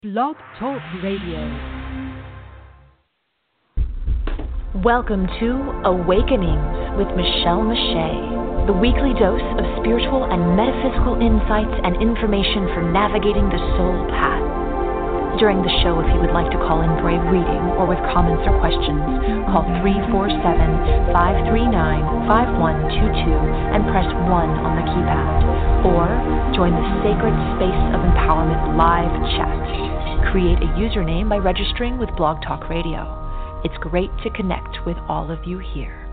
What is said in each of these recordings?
Blog Talk Radio. Welcome to Awakenings with Michelle Mache, the weekly dose of spiritual and metaphysical insights and information for navigating the soul path. During the show, if you would like to call in for a reading or with comments or questions, call 347-539-5122 and press 1 on the keypad. Or join the Sacred Space of Empowerment live chat. Create a username by registering with Blog Talk Radio. It's great to connect with all of you here.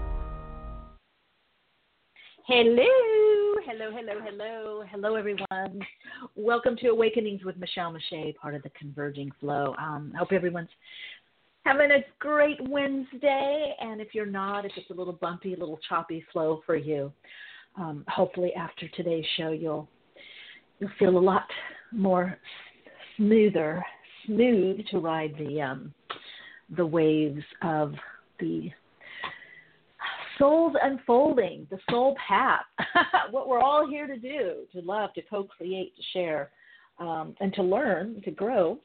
Hello, everyone. Welcome to Awakenings with Michelle Mache, part of the Converging Flow. I hope everyone's having a great Wednesday, and if you're not, if it's a little bumpy, a little choppy flow for you, hopefully after today's show you'll feel a lot more smooth to ride the waves of the soul's unfolding, the soul path, what we're all here to do, to love, to co-create, to share, and to learn, to grow,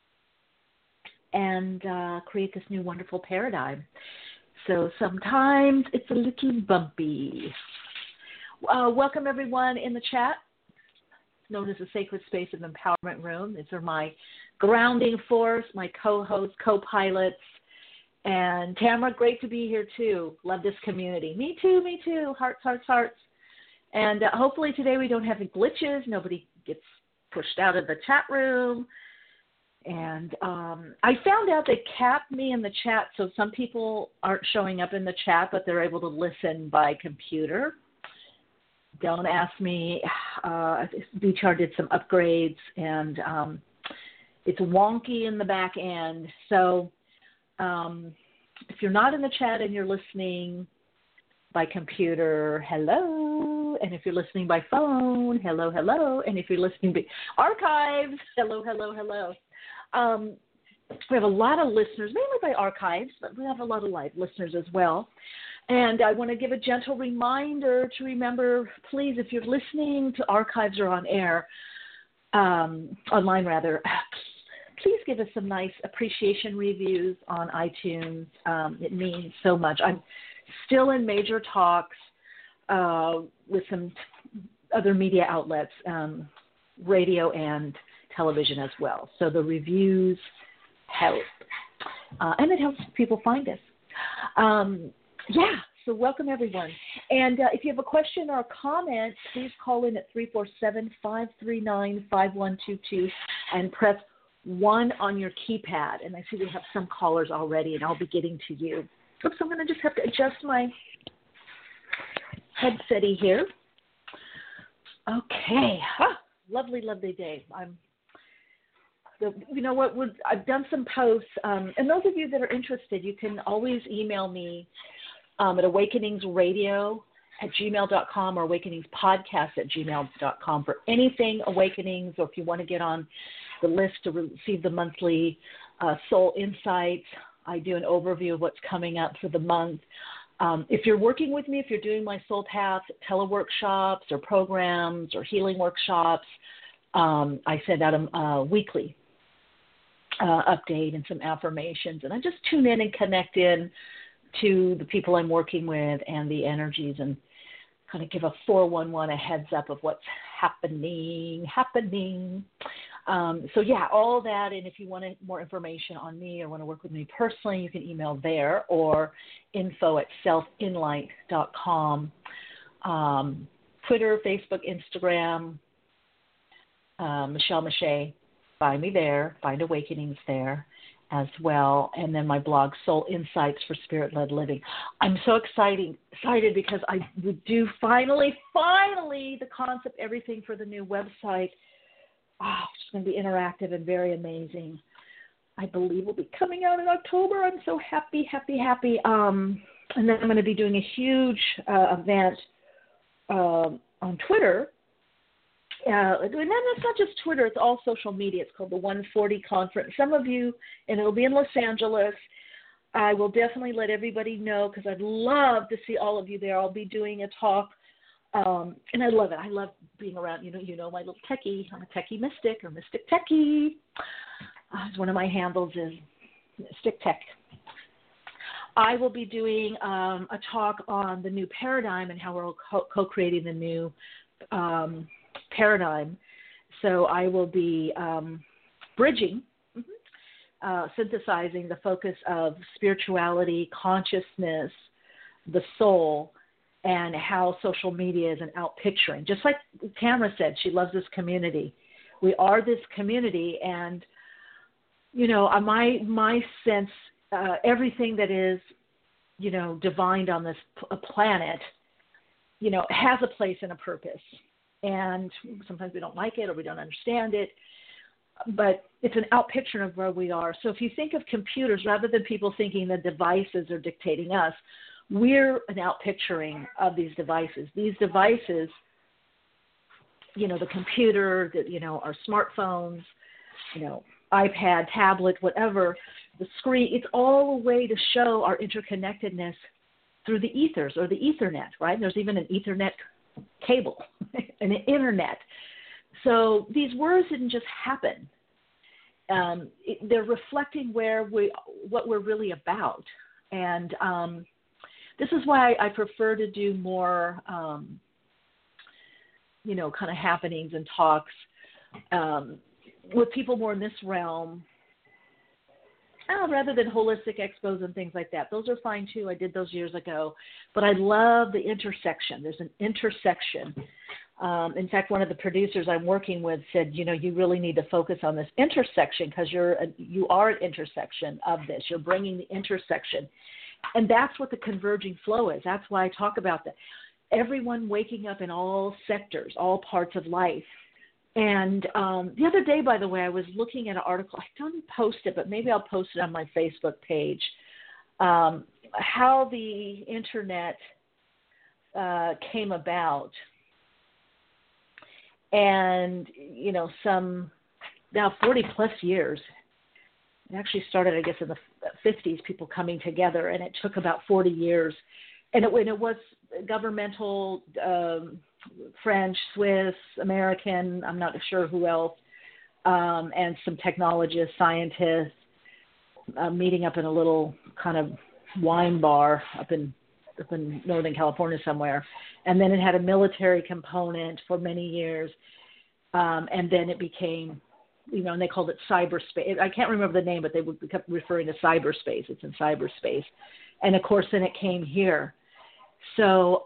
and create this new wonderful paradigm. So sometimes it's a little bumpy. Welcome everyone in the chat, known as the Sacred Space of Empowerment Room. These are my grounding force, my co-hosts, co-pilots. And Tamara, great to be here too. Love this community. Me too. Hearts. And hopefully today we don't have any glitches. Nobody gets pushed out of the chat room. And I found out they capped me in the chat, so some people aren't showing up in the chat, but they're able to listen by computer. Don't ask me. BChar did some upgrades, and it's wonky in the back end. So if you're not in the chat and you're listening by computer, hello. And if you're listening by phone, hello. And if you're listening by archives, hello. We have a lot of listeners, mainly by archives, but we have a lot of live listeners as well. And I want to give a gentle reminder to remember, please, if you're listening to archives or on air, online rather, please give us some nice appreciation reviews on iTunes. It means so much. I'm still in major talks with some other media outlets, radio and television as well. So the reviews help. And it helps people find us. So welcome everyone. And if you have a question or a comment, please call in at 347-539-5122 and press 1 on your keypad. And I see we have some callers already, and I'll be getting to you. Oops, I'm going to just have to adjust my headset here. Okay. Lovely day. You know what? I've done some posts, and those of you that are interested, you can always email me at awakeningsradio@gmail.com or awakeningspodcast@gmail.com for anything Awakenings, or if you want to get on the list to receive the monthly Soul Insights. I do an overview of what's coming up for the month. If you're working with me, if you're doing my Soul Path teleworkshops or programs or healing workshops, I send out a weekly update and some affirmations. And I just tune in and connect in to the people I'm working with and the energies, and kind of give a 411, a heads up of what's happening. So all that. And if you want more information on me or want to work with me personally, you can email there, or info@selfinlight.com. Twitter, Facebook, Instagram, Michelle Mache. Find me there. Find Awakenings there as well. And then my blog, Soul Insights for Spirit-Led Living. I'm so excited because I would do finally the concept, everything for the new website. It's going to be interactive and very amazing. I believe will be coming out in October. I'm so happy. And then I'm going to be doing a huge event on Twitter. And then it's not just Twitter, it's all social media. It's called the 140 Conference. Some of you, and it'll be in Los Angeles. I will definitely let everybody know, because I'd love to see all of you there. I'll be doing a talk And I love it. I love being around, you know, my little techie. I'm a techie mystic or mystic techie. one of my handles is Stick Tech. I will be doing a talk on the new paradigm and how we're co-creating the new paradigm. So I will be bridging, synthesizing the focus of spirituality, consciousness, the soul, and how social media is an out-picturing. Just like Tamara said, she loves this community. We are this community, and, you know, my sense, everything that is, you know, divined on this planet, you know, has a place and a purpose. And sometimes we don't like it or we don't understand it, but it's an out-picture of where we are. So if you think of computers, rather than people thinking the devices are dictating us, we're an out-picturing of these devices. These devices, you know, the computer, you know, our smartphones, you know, iPad, tablet, whatever, the screen, it's all a way to show our interconnectedness through the ethers or the Ethernet, right? And there's even an Ethernet cable, an internet. So these words didn't just happen. They're reflecting what we're really about. And this is why I prefer to do more, you know, kind of happenings and talks with people more in this realm, rather than holistic expos and things like that. Those are fine too. I did those years ago. But I love the intersection. There's an intersection. In fact, one of the producers I'm working with said, you know, you really need to focus on this intersection because you are an intersection of this. You're bringing the intersection. And that's what the converging flow is. That's why I talk about that. Everyone waking up in all sectors, all parts of life. And the other day, by the way, I was looking at an article. I don't post it, but maybe I'll post it on my Facebook page, how the Internet came about. And, you know, now 40-plus years. It actually started, I guess, in the 50s, people coming together, and it took about 40 years. And it was governmental, French, Swiss, American, I'm not sure who else, and some technologists, scientists, meeting up in a little kind of wine bar up in Northern California somewhere. And then it had a military component for many years, and then it became, you know, and they called it cyberspace. I can't remember the name, but they kept referring to cyberspace. It's in cyberspace. And, of course, then it came here. So,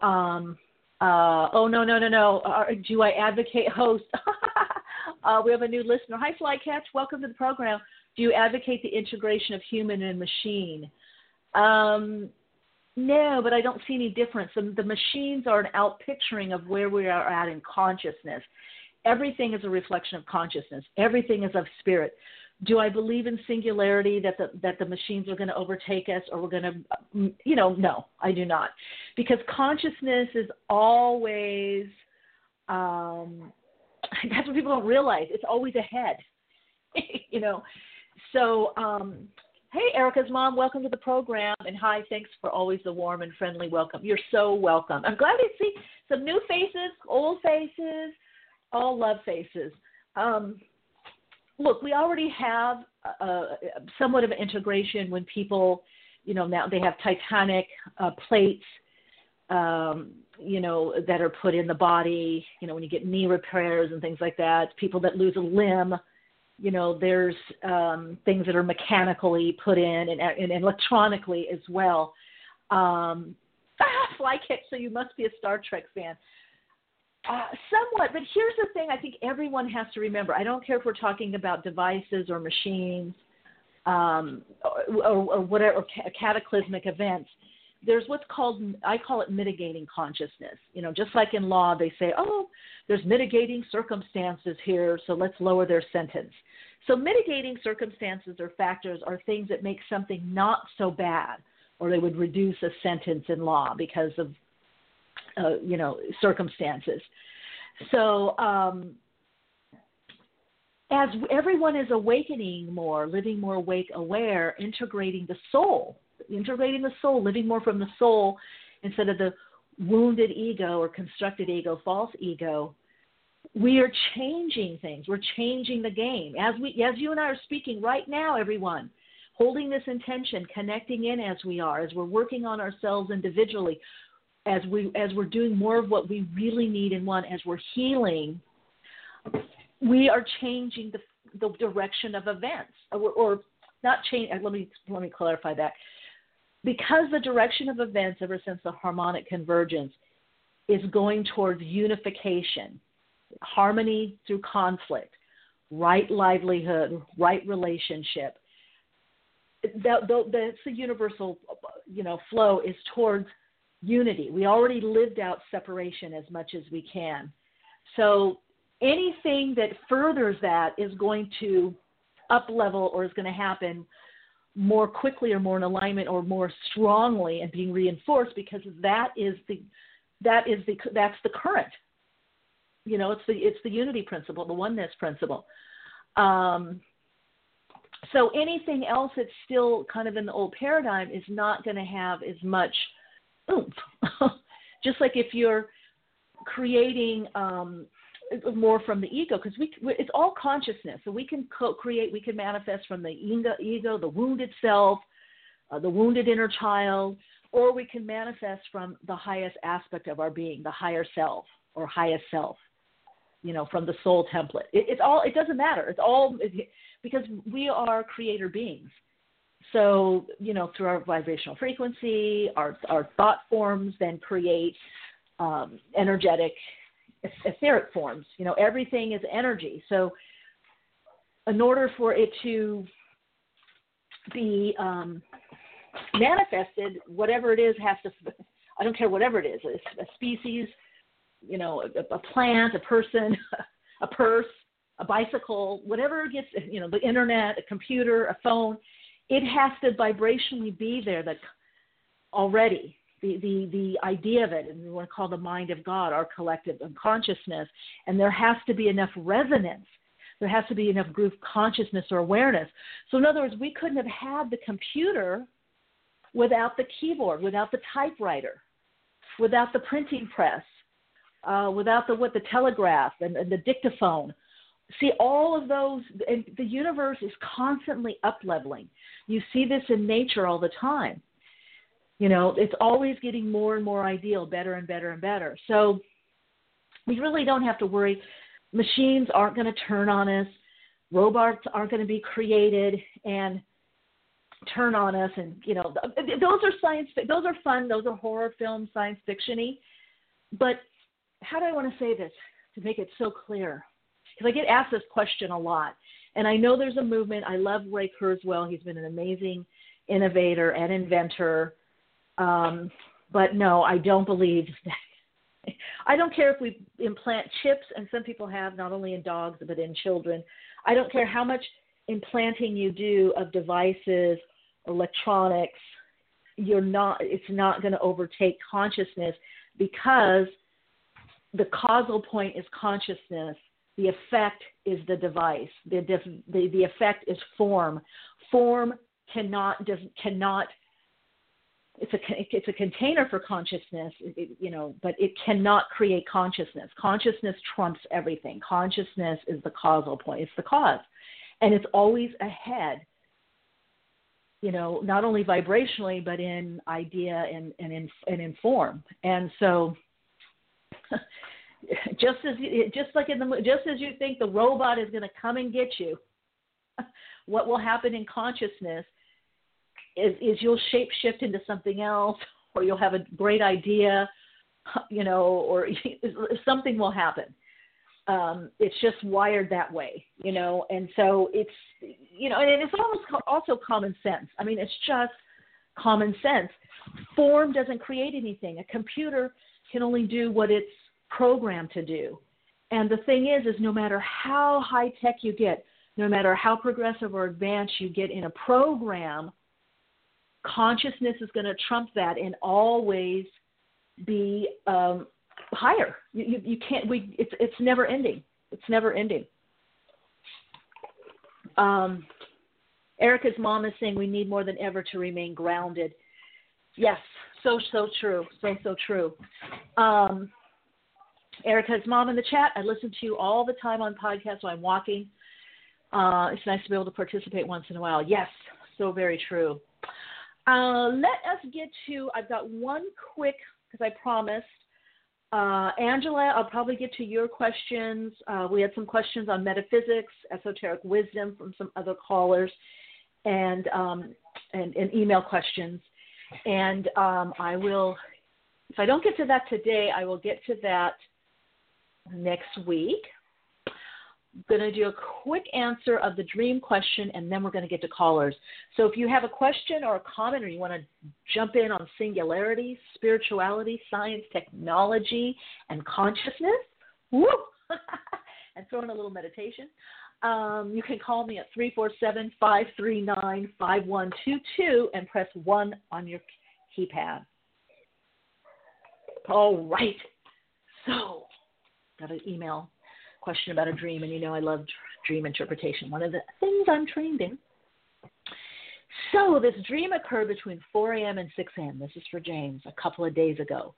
no. Do I advocate host? We have a new listener. Hi, Flycatch. Welcome to the program. Do you advocate the integration of human and machine? No, but I don't see any difference. The machines are an out-picturing of where we are at in consciousness. Everything is a reflection of consciousness. Everything is of spirit. Do I believe in singularity, that the machines are going to overtake us, or we're going to, you know, no, I do not. Because consciousness is always, that's what people don't realize. It's always ahead, you know. So, hey, Erica's mom, welcome to the program. And hi, thanks for always the warm and friendly welcome. You're so welcome. I'm glad to see some new faces, old faces, all love faces. Look, we already have somewhat of an integration when people, you know, now they have titanic plates, you know, that are put in the body, you know, when you get knee repairs and things like that. People that lose a limb, you know, there's things that are mechanically put in and electronically as well. Flycatch, so you must be a Star Trek fan. Somewhat, but here's the thing I think everyone has to remember. I don't care if we're talking about devices or machines or whatever, or cataclysmic events. There's what's called, I call it mitigating consciousness. You know, just like in law, they say, oh, there's mitigating circumstances here, so let's lower their sentence. So mitigating circumstances or factors are things that make something not so bad, or they would reduce a sentence in law because of you know, circumstances. So as everyone is awakening more, living more awake, aware, integrating the soul, living more from the soul instead of the wounded ego or constructed ego, false ego, we are changing things. We're changing the game. As you and I are speaking right now, everyone, holding this intention, connecting in as we are, as we're working on ourselves individually, as we're doing more of what we really need and want, as we're healing, we are changing the direction of events, or not change. Let me clarify that. Because the direction of events ever since the harmonic convergence is going towards unification, harmony through conflict, right livelihood, right relationship. That's the universal, flow is towards unity. We already lived out separation as much as we can. So anything that furthers that is going to up level or is going to happen more quickly or more in alignment or more strongly and being reinforced, because that's the current. It's the unity principle, the oneness principle. So anything else that's still kind of in the old paradigm is not going to have as much oomph. Just like if you're creating more from the ego, because it's all consciousness. So we can create, we can manifest from the ego, the wounded self, the wounded inner child, or we can manifest from the highest aspect of our being, the higher self or highest self, from the soul template. It doesn't matter. It's all because we are creator beings. So, through our vibrational frequency, our thought forms then create energetic, etheric forms. Everything is energy. So in order for it to be manifested, whatever it is has to, I don't care whatever it is, a species, a plant, a person, a purse, a bicycle, whatever gets, the internet, a computer, a phone, it has to vibrationally be there that already. The idea of it, and we want to call the mind of God, our collective unconsciousness, and there has to be enough resonance. There has to be enough group consciousness or awareness. So in other words, we couldn't have had the computer without the keyboard, without the typewriter, without the printing press, without the telegraph and the dictaphone. See, all of those, and the universe is constantly up-leveling. You see this in nature all the time. It's always getting more and more ideal, better and better and better. So we really don't have to worry. Machines aren't going to turn on us. Robots aren't going to be created and turn on us. And, those are those are fun. Those are horror films, science fiction-y. But how do I want to say this to make it so clear? Because I get asked this question a lot. And I know there's a movement. I love Ray Kurzweil. He's been an amazing innovator and inventor. But no, I don't believe that. I don't care if we implant chips, and some people have, not only in dogs, but in children. I don't care how much implanting you do of devices, electronics. It's not going to overtake consciousness, because the causal point is consciousness. The effect is the device. The effect is form. Form cannot. It's a container for consciousness, but it cannot create consciousness. Consciousness trumps everything. Consciousness is the causal point. It's the cause. And it's always ahead, not only vibrationally, but in idea and in form. And so just as you think the robot is going to come and get you, what will happen in consciousness is you'll shape shift into something else, or you'll have a great idea, or something will happen. It's just wired that way, and so it's, and it's almost also common sense. I mean, it's just common sense. Form doesn't create anything. A computer can only do what it's programmed to do. And the thing is no matter how high tech you get, no matter how progressive or advanced you get in a program, consciousness is going to trump that and always be higher. You can't. It's never ending. It's never ending. Erica's mom is saying we need more than ever to remain grounded. Yes, so true. So true. Erica's mom in the chat. I listen to you all the time on podcasts while I'm walking. It's nice to be able to participate once in a while. Yes, so very true. Let us get to, I've got one quick, because I promised. Angela, I'll probably get to your questions. We had some questions on metaphysics, esoteric wisdom from some other callers, and email questions. And I will, if I don't get to that today, I will get to that next week. I'm going to do a quick answer of the dream question, and then we're going to get to callers. So if you have a question or a comment, or you want to jump in on singularity, spirituality, science, technology, and consciousness, woo, and throw in a little meditation, you can call me at 347-539-5122 and press 1 on your keypad. All right. So, got an email question about a dream, and you know I love dream interpretation, one of the things I'm trained in. So this dream occurred between 4 a.m. and 6 a.m. This is for James, a couple of days ago.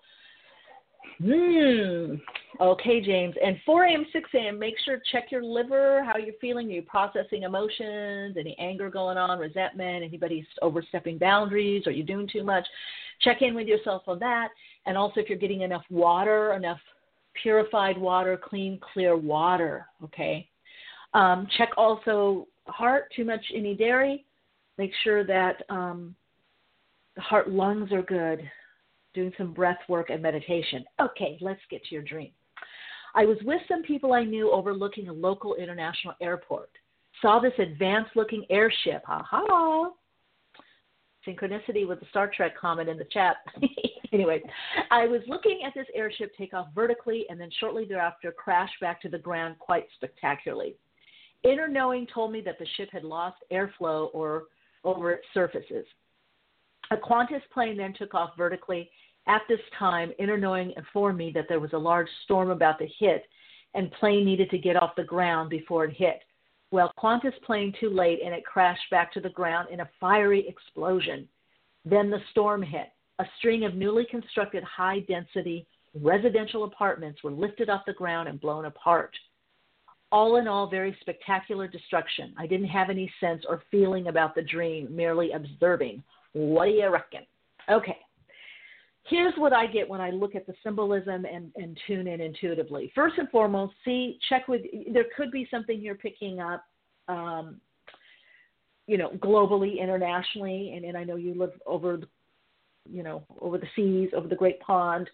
Okay, James. And 4 a.m., 6 a.m., make sure, check your liver, how you're feeling. Are you processing emotions, any anger going on, resentment, anybody overstepping boundaries? Are you doing too much? Check in with yourself on that. And also if you're getting enough water, enough purified water, clean, clear water, okay? Check also heart, too much any dairy. Make sure that the heart lungs are good. Doing some breath work and meditation. Okay, let's get to your dream. I was with some people I knew overlooking a local international airport. Saw this advanced-looking airship. Ha-ha. Synchronicity with the Star Trek comment in the chat. Anyway, I was looking at this airship take off vertically and then shortly thereafter crash back to the ground quite spectacularly. Inner knowing told me that the ship had lost airflow over its surfaces. A Qantas plane then took off vertically. At this time, inner knowing informed me that there was a large storm about to hit and plane needed to get off the ground before it hit. Well, Qantas plane too late and it crashed back to the ground in a fiery explosion. Then the storm hit. A string of newly constructed high-density residential apartments were lifted off the ground and blown apart. All in all, very spectacular destruction. I didn't have any sense or feeling about the dream, merely observing. What do you reckon? Okay. Here's what I get when I look at the symbolism and tune in intuitively. First and foremost, check with, there could be something you're picking up, globally, internationally, and I know you live over the seas, over the Great Pond.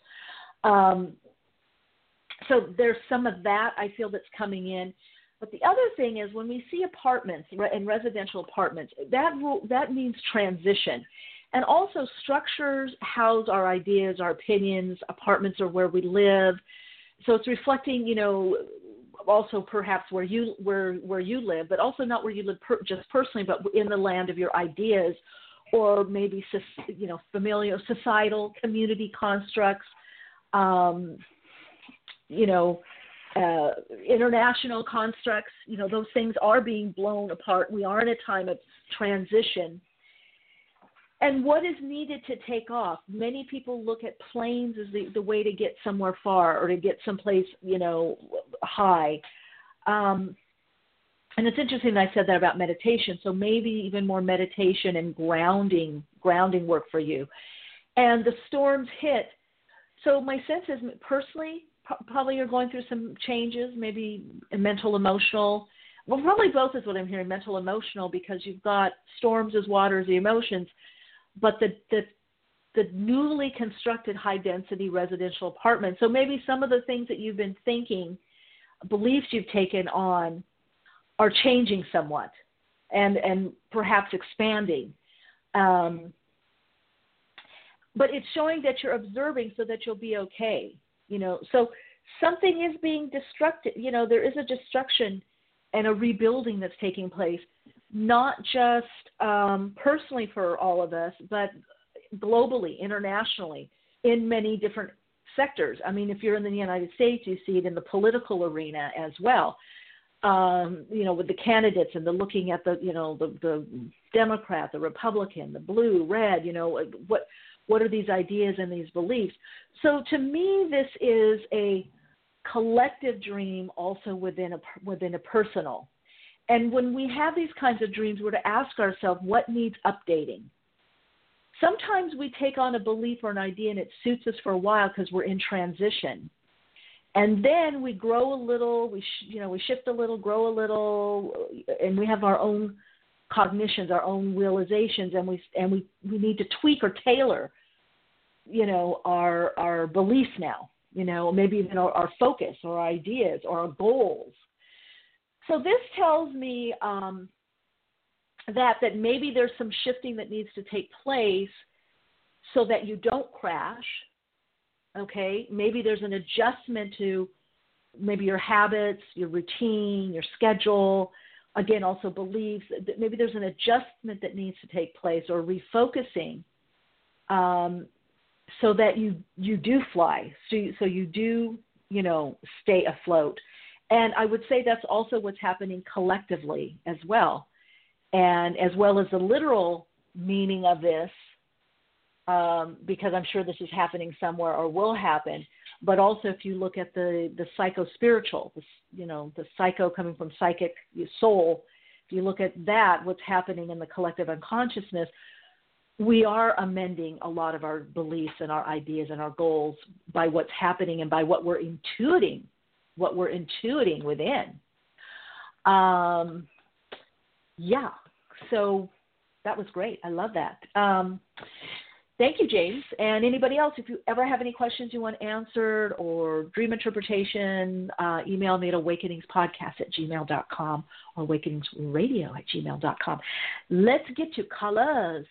So there's some of that I feel that's coming in. But the other thing is when we see apartments and residential apartments, that means transition. And also structures house our ideas, our opinions. Apartments are where we live. So it's reflecting, also perhaps where you live, but also not where you live just personally, but in the land of your ideas, or maybe familial, societal, community constructs, international constructs. Those things are being blown apart. We are in a time of transition. And what is needed to take off? Many people look at planes as the way to get somewhere far or to get someplace, high. And it's interesting that I said that about meditation. So maybe even more meditation and grounding work for you. And the storms hit. So my sense is personally, probably you're going through some changes, maybe mental, emotional. Well, probably both is what I'm hearing, mental, emotional, because you've got storms as water as the emotions. But the newly constructed high-density residential apartment, so maybe some of the things that you've been thinking, beliefs you've taken on, are changing somewhat and perhaps expanding. But it's showing that you're observing so that you'll be okay. So something is being destructed. There is a destruction and a rebuilding that's taking place, not just personally for all of us, but globally, internationally, in many different sectors. I mean, if you're in the United States, you see it in the political arena as well. With the candidates and the looking at the Democrat, the Republican, the blue, red, what are these ideas and these beliefs? So to me, this is a collective dream also within a personal. And when we have these kinds of dreams, we're to ask ourselves what needs updating. Sometimes we take on a belief or an idea and it suits us for a while because we're in transition. And then we grow a little, we shift a little, grow a little, and we have our own cognitions, our own realizations, and we need to tweak or tailor, our beliefs now, maybe even our focus or our ideas or our goals. So this tells me that maybe there's some shifting that needs to take place so that you don't crash. Okay, maybe there's an adjustment to maybe your habits, your routine, your schedule. Again, also beliefs. Maybe there's an adjustment that needs to take place or refocusing so that you do fly, so you do, stay afloat. And I would say that's also what's happening collectively as well. And as well as the literal meaning of this, because I'm sure this is happening somewhere or will happen, but also if you look at the psycho-spiritual, the psycho coming from psychic soul, if you look at that, what's happening in the collective unconsciousness, we are amending a lot of our beliefs and our ideas and our goals by what's happening and by what we're intuiting within. So that was great. I love that. Thank you, James. And anybody else, if you ever have any questions you want answered or dream interpretation, email me at awakeningspodcast@gmail.com or awakeningsradio@gmail.com. Let's get to callers.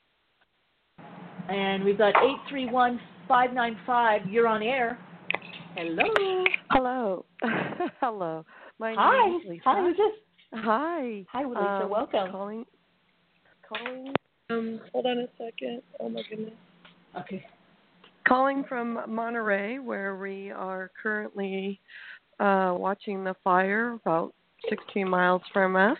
And we've got 831-595. You're on air. Hello. Hello. Hello. My Hi. name is Lisa. Hi, who's this? Hi. Hi, Lisa. Welcome. Calling. Hold on a second. Oh my goodness. Okay. Calling from Monterey, where we are currently watching the fire about 16 miles from us.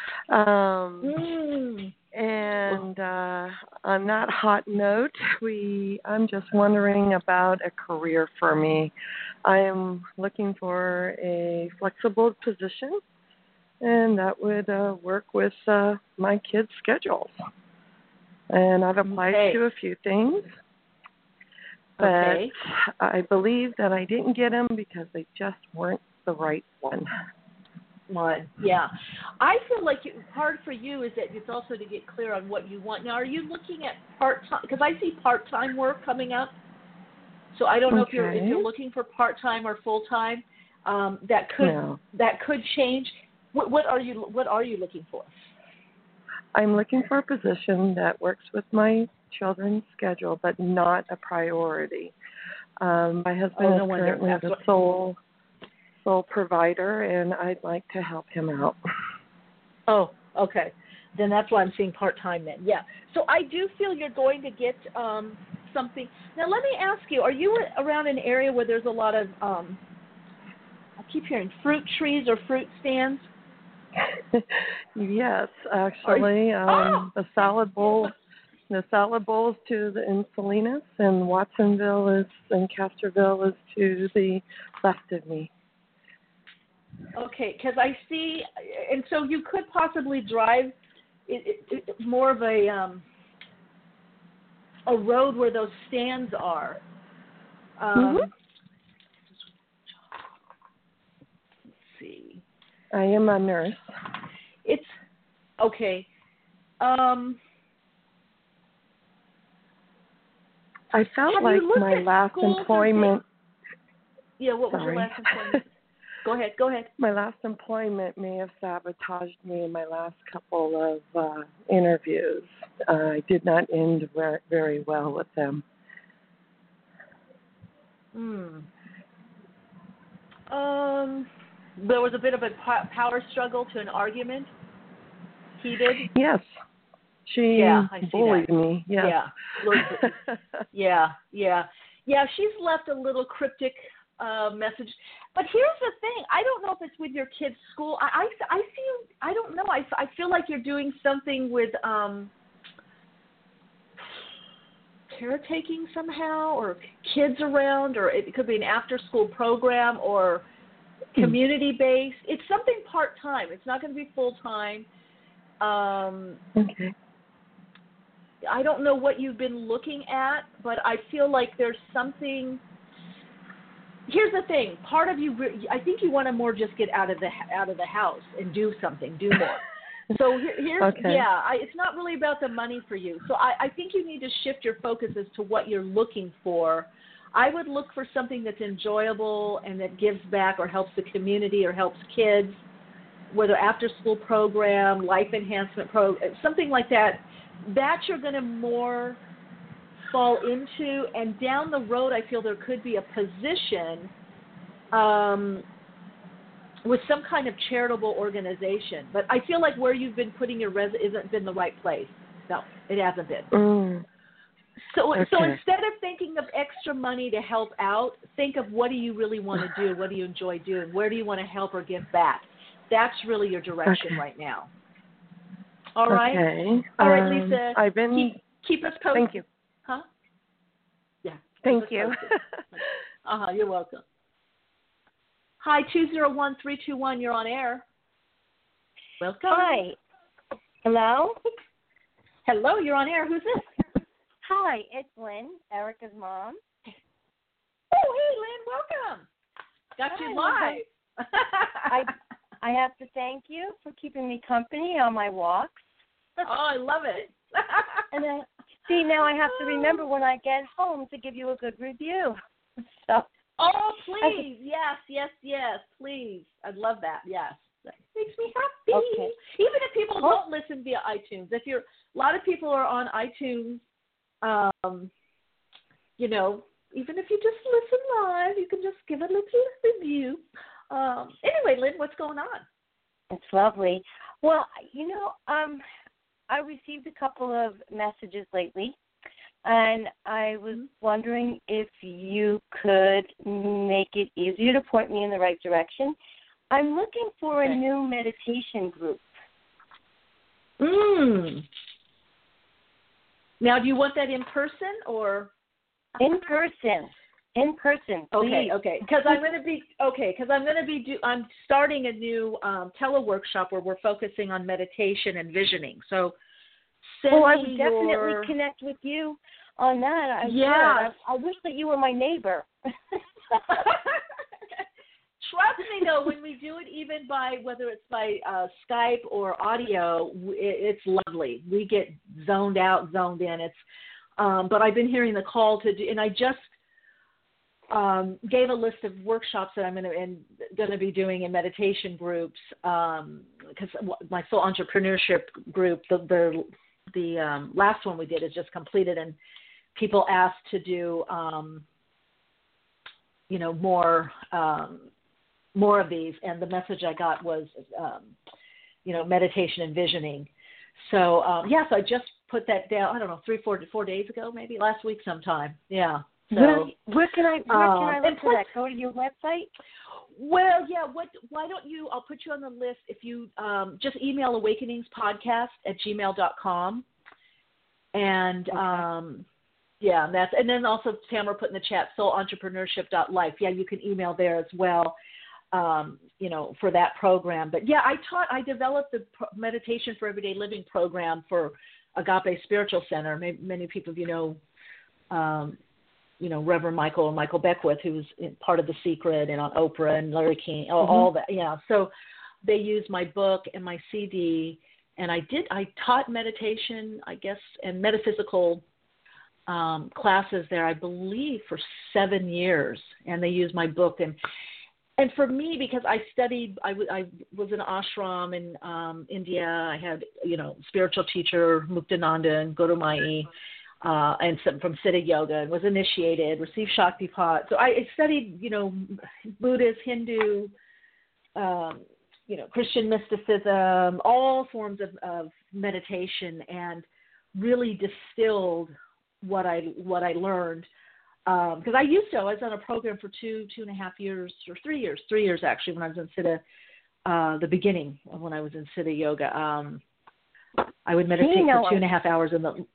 And on that hot note, I'm just wondering about a career for me. I am looking for a flexible position, and that would work with my kids' schedules. And I've applied to a few things, but I believe that I didn't get them because they just weren't the right one. Yeah. I feel like hard for you is that it's also to get clear on what you want. Now, are you looking at part-time? Because I see part-time work coming up. So I don't know if you're looking for part-time or full-time. That could change. What are you looking for? I'm looking for a position that works with my children's schedule, but not a priority. My husband is currently the sole provider, and I'd like to help him out. Oh, okay. Then that's why I'm seeing part-time then. Yeah. So I do feel you're going to get something. Now, let me ask you, are you around an area where there's a lot of, I keep hearing fruit trees or fruit stands? Yes, actually. The salad bowls in Salinas, and Watsonville and Castroville is to the left of me. Okay, because I see, and so you could possibly drive more of a road where those stands are. Let's see. I am a nurse. It's okay. I felt like my last employment. What was your last employment? Go ahead. My last employment may have sabotaged me in my last couple of interviews. I did not end very well with them. There was a bit of a power struggle to an argument. Heated? Yes. She bullied me. Yes. Yeah. She's left a little cryptic message. But here's the thing. I don't know if it's with your kids' school. I don't know. I feel like you're doing something with caretaking somehow, or kids around, or it could be an after-school program or community-based. It's something part-time. It's not going to be full-time. Okay. I don't know what you've been looking at, but I feel like there's something. Here's the thing. Part of you, I think you want to more just get out of the house and do something, do more. So here's, okay. It's not really about the money for you. So I think you need to shift your focus as to what you're looking for. I would look for something that's enjoyable and that gives back or helps the community or helps kids, whether after-school program, life enhancement program, something like that. That you're going to more fall into. And down the road, I feel there could be a position with some kind of charitable organization. But I feel like where you've been putting your isn't been the right place. No, it hasn't been. So instead of thinking of extra money to help out, think of what do you really want to do? What do you enjoy doing? Where do you want to help or give back? That's really your direction right now. All right? Okay. All right, Lisa. I've been... Keep us posted. Thank you. Huh? Yeah. Thank you. You're welcome. Hi, 201-321. You're on air. Welcome. Hi. Hello? Hello, you're on air. Who's this? Hi, it's Lynn, Erica's mom. Oh, hey, Lynn. Welcome. Got you live. I have to thank you for keeping me company on my walks. Oh, I love it. And then, see, now I have to remember when I get home to give you a good review. So. Oh, please. Yes, please. I'd love that. Yes. That makes me happy. Okay. Even if people don't listen via iTunes. A lot of people are on iTunes, even if you just listen live, you can just give a little review. Anyway, Lynn, what's going on? It's lovely. Well, I received a couple of messages lately, and I was wondering if you could make it easier to point me in the right direction. I'm looking for a new meditation group. Now, do you want that in person or? In person. Please. Okay. Because I'm starting a new teleworkshop where we're focusing on meditation and visioning. So, I would definitely connect with you on that. I wish that you were my neighbor. Trust me, though, when we do it, even whether it's by Skype or audio, it's lovely. We get zoned out, zoned in. But I've been hearing the call to do, and I just gave a list of workshops that I'm going to be doing in meditation groups, because my Soul Entrepreneurship group, the last one we did is just completed, and people asked to do more of these, and the message I got was meditation and visioning. So so I just put that down, I don't know, 4 days ago, maybe last week sometime. Yeah. So where can I look for that? Go to your website? Well, yeah. Why don't you? I'll put you on the list if you just email awakeningspodcast@gmail.com, and and then also Tamara put in the chat soulentrepreneurship.life. Yeah, you can email there as well. For that program. But yeah, I developed the Meditation for Everyday Living program for Agape Spiritual Center. Many people of you know Reverend Michael Beckwith, who's part of The Secret and on Oprah and Larry King, all that. Yeah. So they used my book and my CD, and I taught meditation, I guess, and metaphysical classes there, I believe, for 7 years. And they used my book. And for me, because I studied, I was in an ashram in India. I had, spiritual teacher Muktananda and Guru Mai, and some from Siddha Yoga, and was initiated, received Shaktipat. So I studied, Buddhist, Hindu, Christian mysticism, all forms of meditation, and really distilled what I learned. Because I was on a program for 2.5 years, or 3 years actually, when I was in Siddha, the beginning of when I was in Siddha Yoga. I would meditate for 2.5 hours in the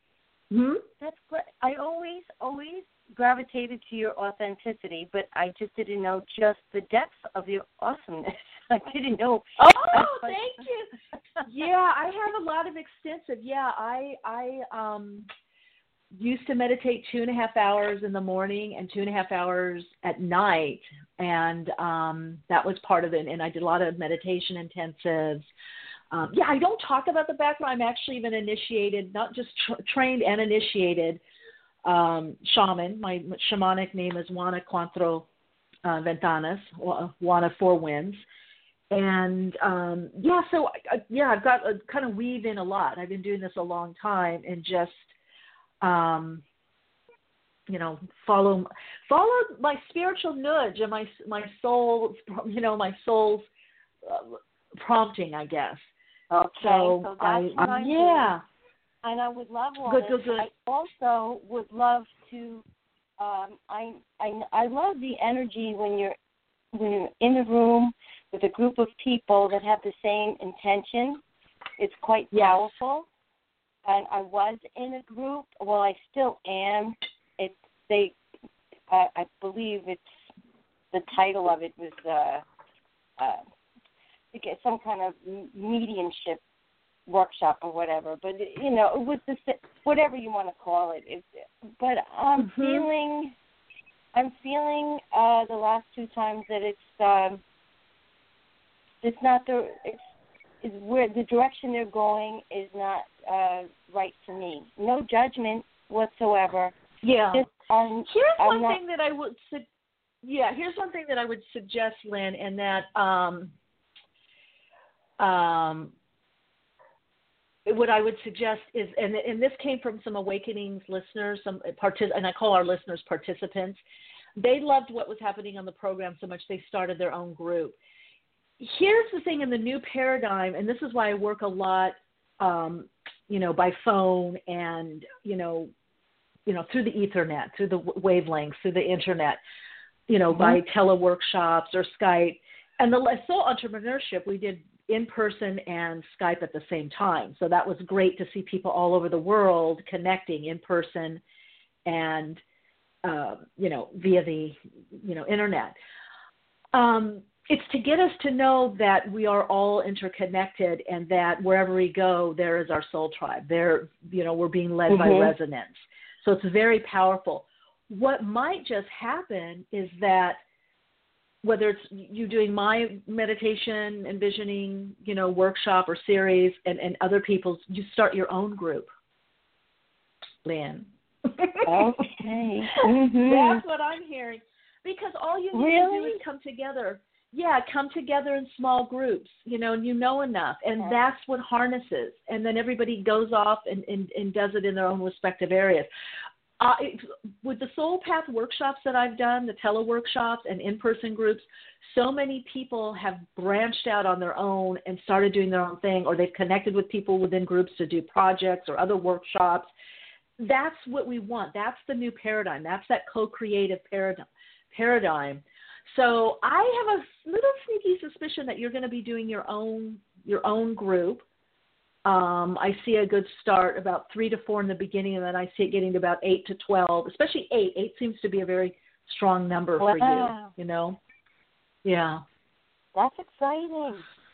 That's great. I always gravitated to your authenticity, but I just didn't know just the depth of your awesomeness. I didn't know. Oh, thank you. Yeah, I have a lot of extensive. Yeah, I used to meditate 2.5 hours in the morning and 2.5 hours at night, and that was part of it. And I did a lot of meditation intensives. Yeah, I don't talk about the background. I'm actually even initiated, not just trained and initiated shaman. My shamanic name is Juana Cuatro Ventanas, Juana Four Winds. And, so I've got a kind of weave in a lot. I've been doing this a long time and just, follow my spiritual nudge and my soul, my soul's prompting, I guess. Okay, so that's what I'm doing. And I would love all this. Good. I also would love to. I love the energy when you're in the room with a group of people that have the same intention. It's quite powerful. And I was in a group. Well, I still am. I believe it's the title of it was to get some kind of mediumship workshop or whatever. But it was whatever you want to call it. But I'm feeling the last 2 times that it's not it's where the direction they're going is not right for me. No judgment whatsoever. Yeah. Just, here's one thing that I would suggest, Lynn, and that what I would suggest is, and this came from some Awakenings listeners, and I call our listeners participants. They loved what was happening on the program so much they started their own group. Here's the thing in the new paradigm, and this is why I work a lot, by phone and, through the Ethernet, through the wavelengths, through the internet, by teleworkshops or Skype. And the Soul Entrepreneurship, we did in person and Skype at the same time. So that was great to see people all over the world connecting in person and, via the, internet. It's to get us to know that we are all interconnected and that wherever we go, there is our soul tribe. There, we're being led by resonance. So it's very powerful. What might just happen is that whether it's you doing my meditation, envisioning, workshop or series and other people's, you start your own group, Lynn. Okay. That's what I'm hearing. Because all you need to do is come together. Yeah, come together in small groups, and enough. And that's what harnesses. And then everybody goes off and does it in their own respective areas. With the Soul Path workshops that I've done, the teleworkshops and in-person groups, so many people have branched out on their own and started doing their own thing, or they've connected with people within groups to do projects or other workshops. That's what we want. That's the new paradigm. That's that co-creative paradigm. So I have a little sneaky suspicion that you're going to be doing your own group. I see a good start about 3 to 4 in the beginning, and then I see it getting to about 8 to 12, especially 8. 8 seems to be a very strong number for you, Yeah. That's exciting.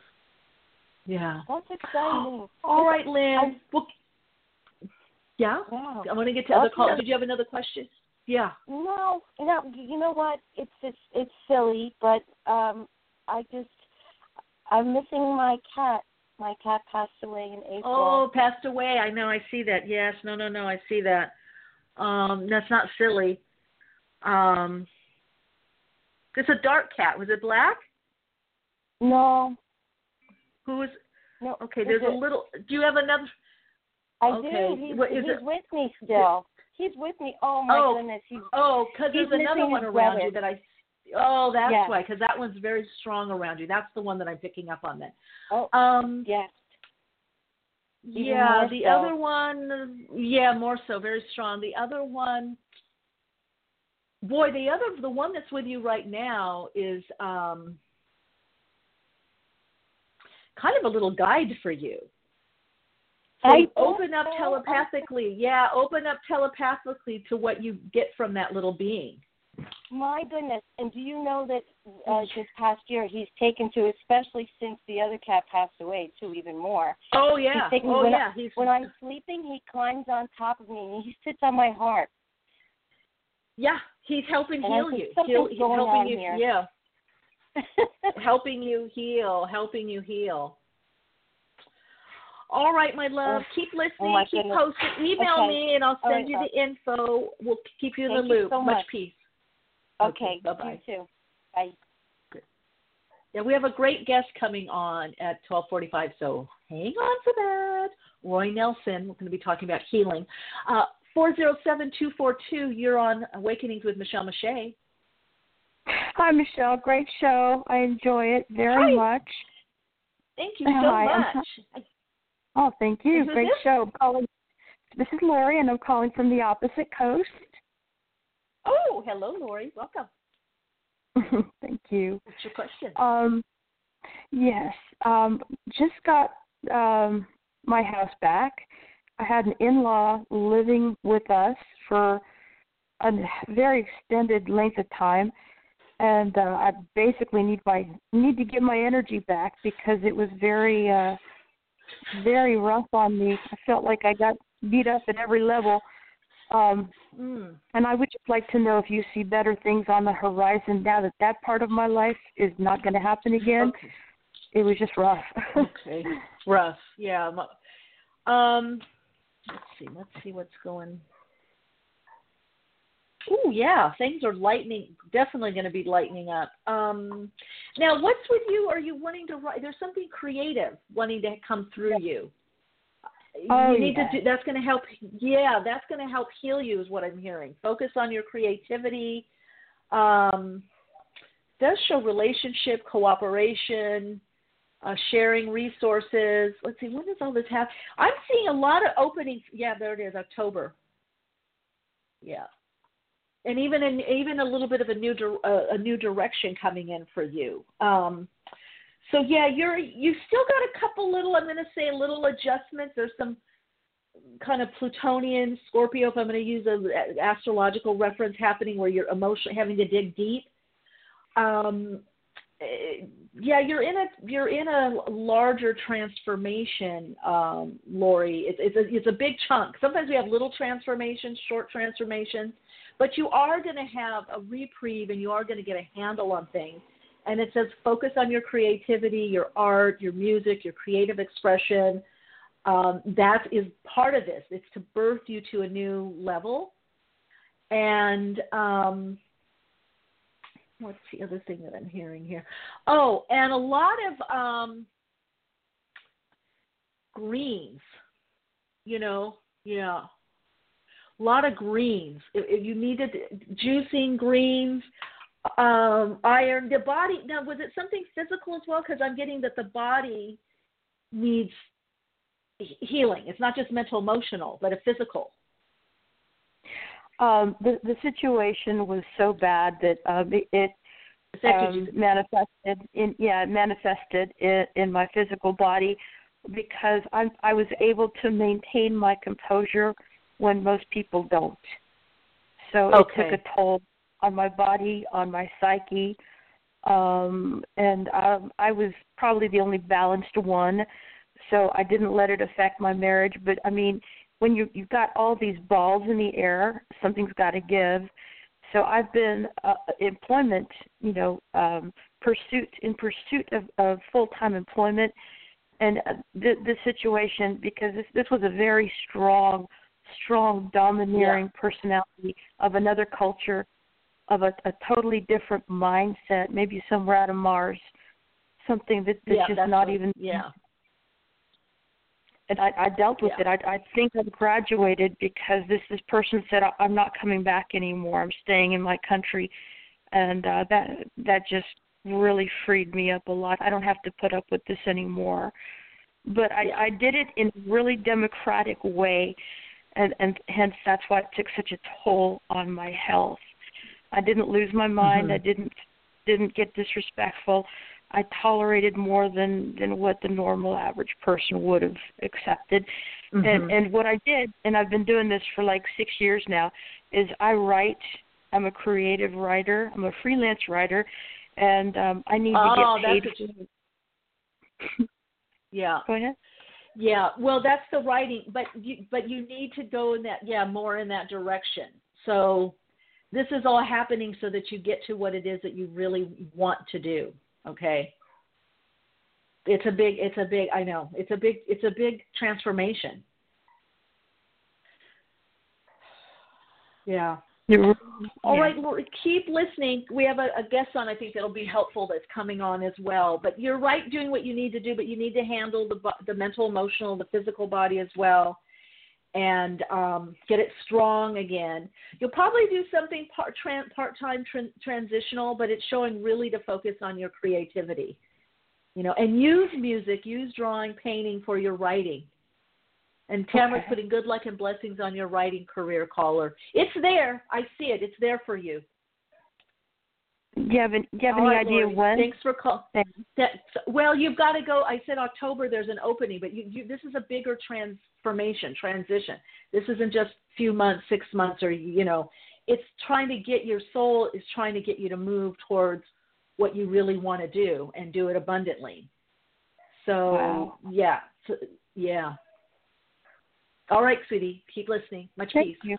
Yeah. That's exciting. All right, Lynn. Yeah? Wow. I want to get to other calls. Did you have another question? Yeah. No. You know what? It's silly, but I'm missing my cat. My cat passed away in April. Oh, passed away. I know. I see that. Yes. No. I see that. That's not silly. It's a dark cat. Was it black? No. Who was? No. Okay. There's a little. Do you have another? I do. He's with me still. He's with me. Oh my goodness. Because there's another one around you that I. Oh, that's why. Because that one's very strong around you. That's the one that I'm picking up on then. Oh. Yes. Yeah. The other one. Yeah, more so. Very strong. The other one. Boy, the one that's with you right now is kind of a little guide for you. So open up telepathically. Yeah, open up telepathically to what you get from that little being. My goodness. And do you know that this past year he's taken to, especially since the other cat passed away, too, even more. Oh, yeah. When I'm sleeping, he climbs on top of me and he sits on my heart. Yeah, he's helping heal you. He's helping you, here. Yeah. helping you heal. All right, my love. Keep listening. Keep posting. Email me, and I'll send you the info. We'll keep you in the loop. So much peace. Okay. Bye-bye. You too. Bye. Good. Yeah, we have a great guest coming on at 12:45, so hang on for that. Roy Nelson. We're going to be talking about healing. 407-242. You're on Awakenings with Michelle Mache. Hi, Michelle. Great show. I enjoy it very much. Thank you so much. Oh, thank you. Great show. This is Lori, and I'm calling from the opposite coast. Oh, hello, Lori. Welcome. Thank you. What's your question? Yes. Just got my house back. I had an in-law living with us for a very extended length of time, and I basically need to get my energy back because it was very rough on me. I felt like I got beat up at every level. And I would just like to know if you see better things on the horizon now that part of my life is not going to happen again. Okay. It was just rough. Okay. Rough. Yeah. Let's see what's going. Oh, yeah. Things are definitely going to be lightening up. Now, what's with you? Are you wanting to write? There's something creative wanting to come through you. You need to do, that's going to help. Yeah, that's going to help heal you is what I'm hearing. Focus on your creativity. Does show relationship, cooperation, sharing resources. Let's see, when does all this happen? I'm seeing a lot of openings. Yeah, there it is, October. Yeah. And even a little bit of a new direction coming in for you. So yeah, you still got a couple little, I'm going to say little adjustments. There's some kind of Plutonian, Scorpio, if I'm going to use an astrological reference happening where you're emotionally having to dig deep. Yeah, you're in a larger transformation, Lori. It's a big chunk. Sometimes we have little transformations, short transformations, but you are going to have a reprieve and you are going to get a handle on things. And it says focus on your creativity, your art, your music, your creative expression. That is part of this. It's to birth you to a new level. And what's the other thing that I'm hearing here? Oh, and a lot of greens, yeah. A lot of greens. If you needed juicing greens, iron, the body. Now, was it something physical as well? Because I'm getting that the body needs healing. It's not just mental, emotional, but a physical. The situation was so bad that it manifested in my physical body because I was able to maintain my composure when most people don't. So it took a toll on my body, on my psyche, and I was probably the only balanced one, so I didn't let it affect my marriage. But, I mean, when you've got all these balls in the air, something's got to give. So I've been employment, pursuit of full-time employment, and the situation, because this was a very strong, domineering personality of another culture, of a totally different mindset, maybe somewhere out of Mars, something that's just not even. Yeah. And I dealt with it. I think I graduated because this person said, I'm not coming back anymore. I'm staying in my country. And that just really freed me up a lot. I don't have to put up with this anymore. But I did it in a really democratic way, and hence that's why it took such a toll on my health. I didn't lose my mind. I didn't get disrespectful. I tolerated more than what the normal average person would have accepted. And what I did, and I've been doing this for like 6 years now, is I write. I'm a creative writer. I'm a freelance writer, and I need to get paid. Yeah. Go ahead. Yeah. Well, that's the writing, but you need to go in that more in that direction. So this is all happening so that you get to what it is that you really want to do. Okay. It's a big transformation. Yeah. All right, well, keep listening. We have a guest on, I think, that'll be helpful that's coming on as well. But you're right doing what you need to do, but you need to handle the mental, emotional, the physical body as well, and get it strong again. You'll probably do something part-time transitional, but it's showing really to focus on your creativity, and use music, use drawing, painting for your writing. And Tamara's putting good luck and blessings on your writing career, caller. It's there. I see it. It's there for you. Do you have any idea Lori, when? Thanks for calling. Well, you've got to go. I said October there's an opening, but this is a bigger transition. This isn't just a few months, 6 months, or, it's trying to get your soul is trying to get you to move towards what you really want to do and do it abundantly. So, yeah. All right, sweetie. Keep listening. Much peace. You.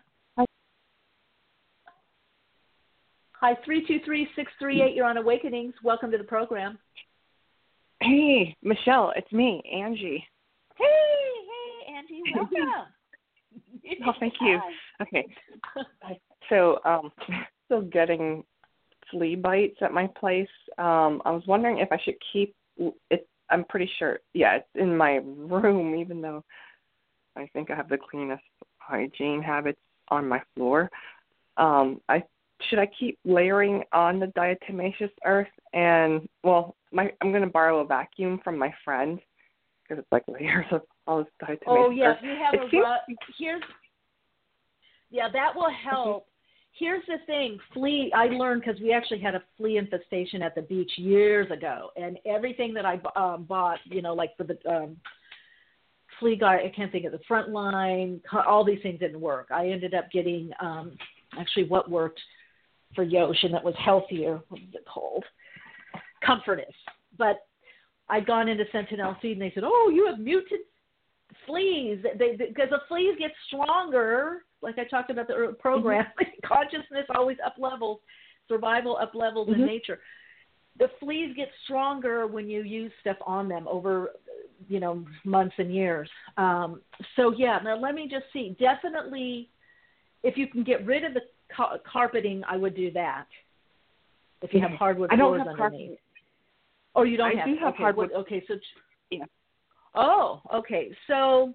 Hi, 323-638. You're on Awakenings. Welcome to the program. Hey, Michelle. It's me, Angie. Hey, Angie. Welcome. Oh, thank you. Okay. So, still getting flea bites at my place. I was wondering if I should keep it. I'm pretty sure. Yeah, it's in my room, even though I think I have the cleanest hygiene habits on my floor. Should I keep layering on the diatomaceous earth? And, well, I'm going to borrow a vacuum from my friend because it's like layers of all this diatomaceous earth. Oh, yes. You have that will help. Here's the thing. I learned because we actually had a flea infestation at the beach years ago. And everything that I bought, like for the flea guard, I can't think of the front line, all these things didn't work. I ended up getting actually what worked for Yosh, and that was healthier. What was it called? Comfortus. But I'd gone into Sentinel Seed, and they said, "Oh, you have mutant fleas." Because the fleas get stronger, like I talked about the program. Consciousness always up levels, survival up levels in nature. The fleas get stronger when you use stuff on them over, months and years. Now let me just see. Definitely, if you can get rid of the carpeting, I would do that. If you have hardwood floors underneath. Carpeting. Oh, you don't have? I do have hardwood. Okay, so yeah. Oh, okay. So,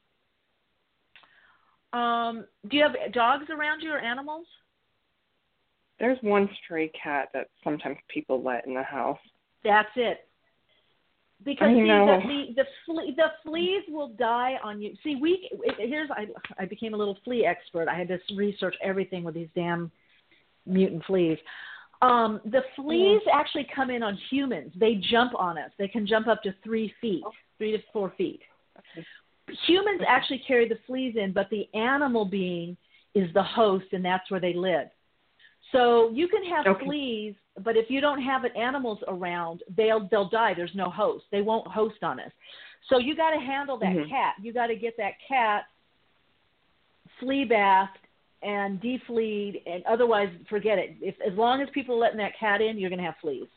do you have dogs around you or animals? There's one stray cat that sometimes people let in the house. That's it. Because the fleas will die on you. See, I became a little flea expert. I had to research everything with these damn mutant fleas. The fleas actually come in on humans. They jump on us. They can jump up to 3 feet, 3 to 4 feet. Okay. Humans actually carry the fleas in, but the animal being is the host, and that's where they live. So you can have fleas, but if you don't have animals around, they'll die. There's no host. They won't host on us. So you got to handle that cat. You got to get that cat flea bathed and defleed, and otherwise forget it. As long as people are letting that cat in, you're going to have fleas.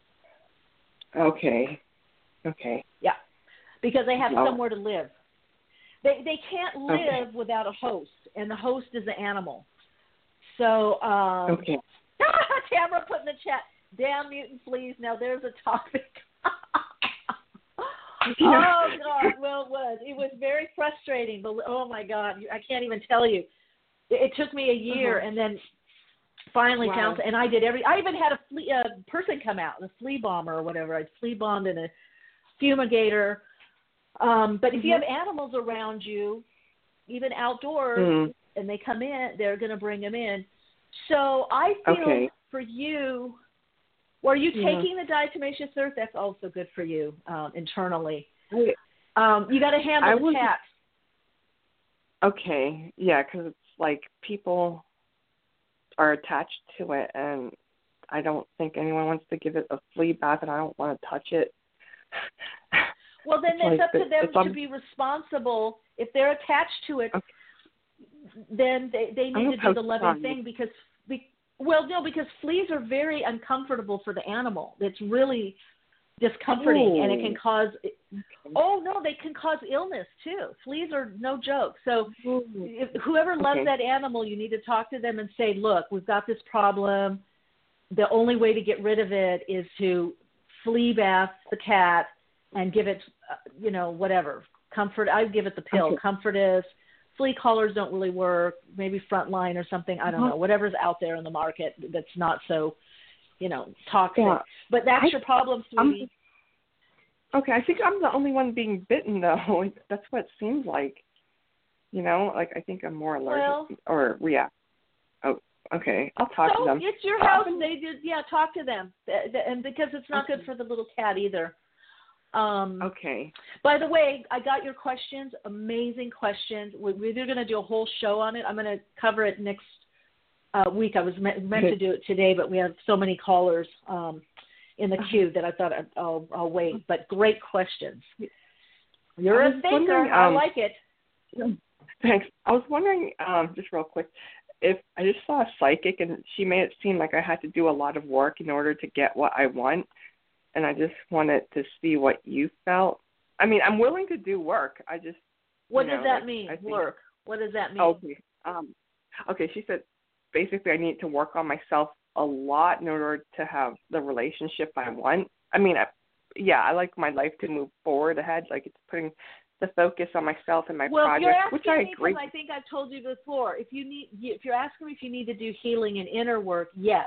Okay. Yeah, because they have somewhere to live. They can't live without a host, and the host is the animal. So, Tamara put in the chat, damn mutant fleas. Now there's a topic. Oh, God. Well, it was very frustrating. But, oh, my God. I can't even tell you. It took me a year, and then finally found, and I even had a person come out, a flea bomber or whatever. I'd flea bombed in a fumigator. But if you have animals around you, even outdoors, and they come in, they're going to bring them in. So I feel for you, Were you taking the diatomaceous earth? That's also good for you internally. You got to handle the cat. Okay, yeah, because it's like people are attached to it, and I don't think anyone wants to give it a flea bath, and I don't want to touch it. Well, then it's up to them to be responsible. If they're attached to it, then they need to do the loving thing because fleas are very uncomfortable for the animal. It's really discomforting, and it can cause they can cause illness too. Fleas are no joke. So whoever loves that animal, you need to talk to them and say, look, we've got this problem. The only way to get rid of it is to flea bath the cat and give it, whatever. Comfort, I'd give it the pill. Comfortis. Flea collars don't really work. Maybe Frontline or something. I don't know. Whatever's out there in the market that's not so, toxic. Yeah. But that's your problem, sweetie. Okay, I think I'm the only one being bitten, though. That's what it seems like. I think I'm more allergic or react. Oh, okay. I'll talk to them. It's your house. They did, talk to them. And because it's not good for the little cat either. Okay. By the way, I got your questions. Amazing questions. We're either going to do a whole show on it. I'm going to cover it next week. I was meant to do it today, but we have so many callers in the queue that I thought I'll wait. But great questions. You're a thinker. I like it. Thanks. I was wondering, just real quick, if I just saw a psychic and she made it seem like I had to do a lot of work in order to get what I want. And I just wanted to see what you felt. I mean, I'm willing to do work. I just. What does that mean? Work. What does that mean? Okay. Okay. She said basically I need to work on myself a lot in order to have the relationship I want. I mean, I like my life to move forward ahead. Like it's putting the focus on myself and my project, which I agree. I think I've told you before. If you're asking me if you need to do healing and inner work, yes.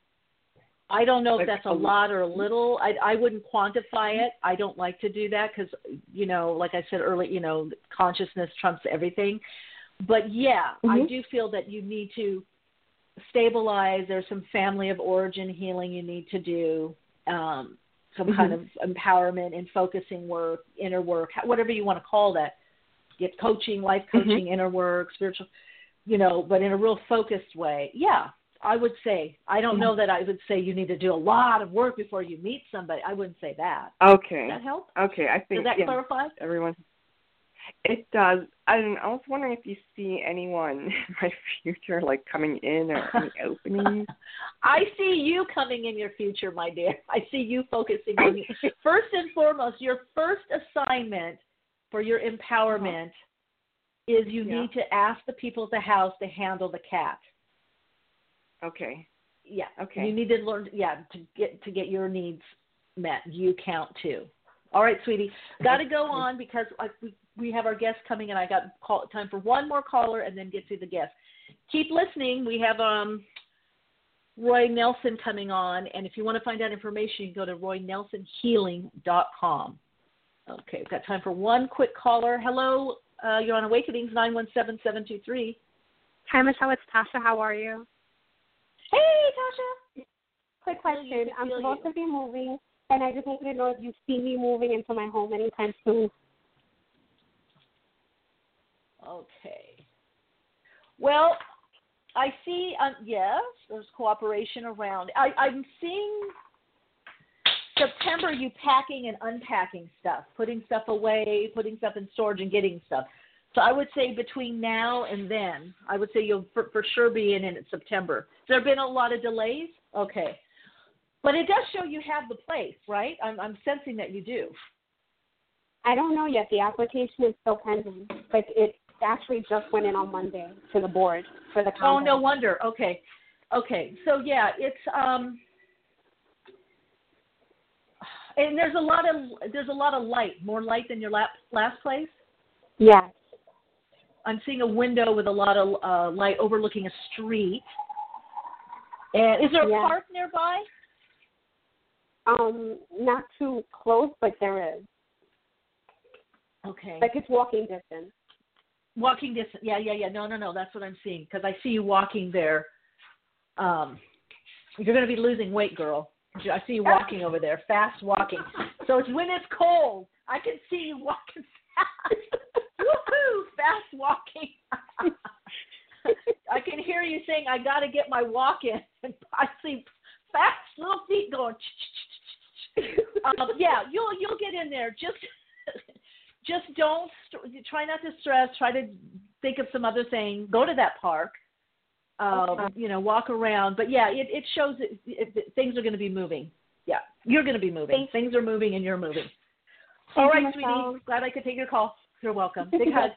I don't know if that's a lot or a little. I wouldn't quantify it. I don't like to do that because, like I said earlier, consciousness trumps everything. But, I do feel that you need to stabilize. There's some family of origin healing you need to do, some kind of empowerment and focusing work, inner work, whatever you want to call that. Get coaching, life coaching, inner work, spiritual, but in a real focused way. Yeah. I would say, I don't know that I would say you need to do a lot of work before you meet somebody. I wouldn't say that. Okay. Does that help? Okay, I think. Does that clarify? Everyone. It does. I was wondering if you see anyone in my future, like coming in or any openings. I see you coming in your future, my dear. I see you focusing on you. First and foremost, your first assignment for your empowerment is you need to ask the people at the house to handle the cat. Okay. Yeah. Okay. You need to learn. To get your needs met. You count too. All right, sweetie. Got to go on because we have our guests coming, and I got time for one more caller, and then get to the guest. Keep listening. We have Roy Nelson coming on, and if you want to find out information, you can go to roynelsonhealing.com. Okay, we've got time for one quick caller. Hello, you're on Awakenings 917-723. Hi, Michelle. It's Tasha. How are you? Hey, Tasha. Quick question. I'm supposed to be moving, and I just wanted to know if you see me moving into my home anytime soon. Okay. Well, I see, yes, there's cooperation around. I'm seeing September you packing and unpacking stuff, putting stuff away, putting stuff in storage and getting stuff. So I would say between now and then, I would say you'll for sure be in September. There have been a lot of delays? Okay. But it does show you have the place, right? I'm sensing that you do. I don't know yet. The application is still pending, but it actually just went in on Monday to the board for the compound. Oh, no wonder. Okay. So, yeah, it's and there's a lot of light, more light than your last place? Yes. I'm seeing a window with a lot of light overlooking a street. And is there a park nearby? Not too close, but there is. Okay. Like it's walking distance. Walking distance. Yeah. No. That's what I'm seeing because I see you walking there. You're going to be losing weight, girl. I see you walking over there, fast walking. So it's when it's cold. I can see you walking fast. Woohoo! Fast walking. I can hear you saying, "I got to get my walk in," and I see fast little feet going. Yeah, you'll get in there. Just don't try not to stress. Try to think of some other thing. Go to that park. Walk around. But yeah, it shows that things are going to be moving. Yeah, you're going to be moving. Things are moving, and you're moving. All right, sweetie. Glad I could take your call. You're welcome. Big hug.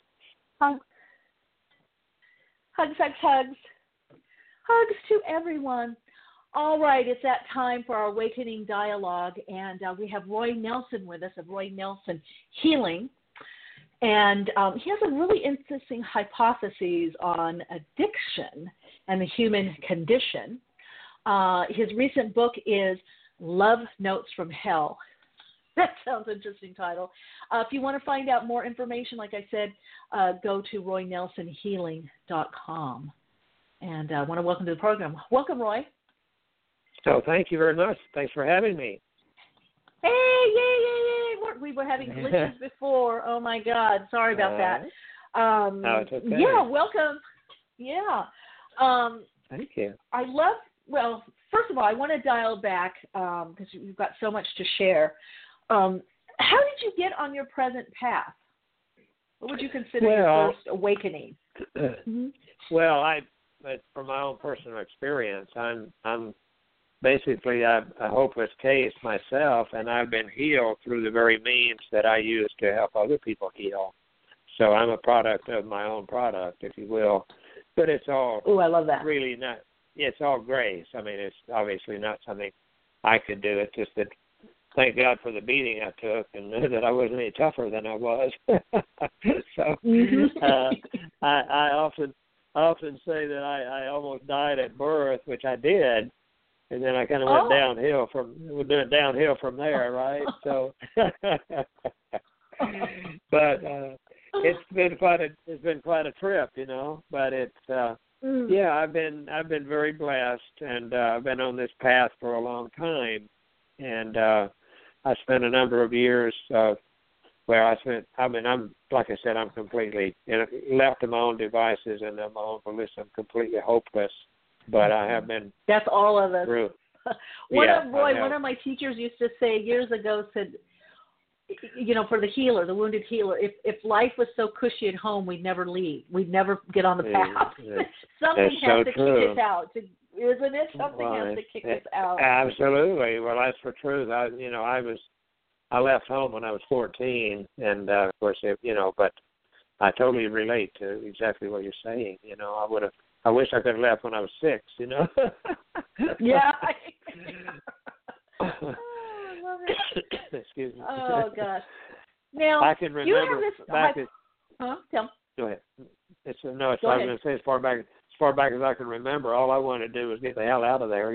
Hugs. Hugs to everyone. All right, it's that time for our Awakening Dialogue, and we have Roy Nelson with us of Roy Nelson Healing. And he has a really interesting hypothesis on addiction and the human condition. His recent book is Love Notes from Hell. That sounds an interesting title. If you want to find out more information, like I said, go to RoyNelsonHealing.com. And I want to welcome to the program. Welcome, Roy. So thank you very much. Thanks for having me. Hey, yay. We were having glitches before. Oh, my God. Sorry about that. No, it's okay. Yeah, welcome. Yeah. Thank you. First of all, I want to dial back because you've got so much to share. How did you get on your present path? What would you consider your first awakening? Well, from my own personal experience, I'm basically a hopeless case myself, and I've been healed through the very means that I use to help other people heal. So I'm a product of my own product, if you will. But it's all I love that. Really not. It's all grace. I mean, it's obviously not something I could do. It's just that thank God for the beating I took and that I wasn't any tougher than I was. So I often say that I almost died at birth, which I did. And then I kind of went downhill from there, right? So, but it's been quite a trip, But it's I've been very blessed, and I've been on this path for a long time, and I spent a number of years I'm like I said, I'm completely left to my own devices and my own volition. I'm completely hopeless. But I have been. That's all of us. Through. One of my teachers used to say years ago, said, for the healer, the wounded healer, if life was so cushy at home, we'd never leave. We'd never get on the path. Something has to kick us out. Isn't it? Something has to kick us out. Absolutely. Well, that's for truth. I left home when I was 14, and of course, but I totally relate to exactly what you're saying. I wish I could have left when I was 6, Yeah. I love it. Excuse me. Oh, gosh. Now, I can remember you have this... Tell me. Go ahead. I was going to say, as far back as I can remember, all I wanted to do was get the hell out of there,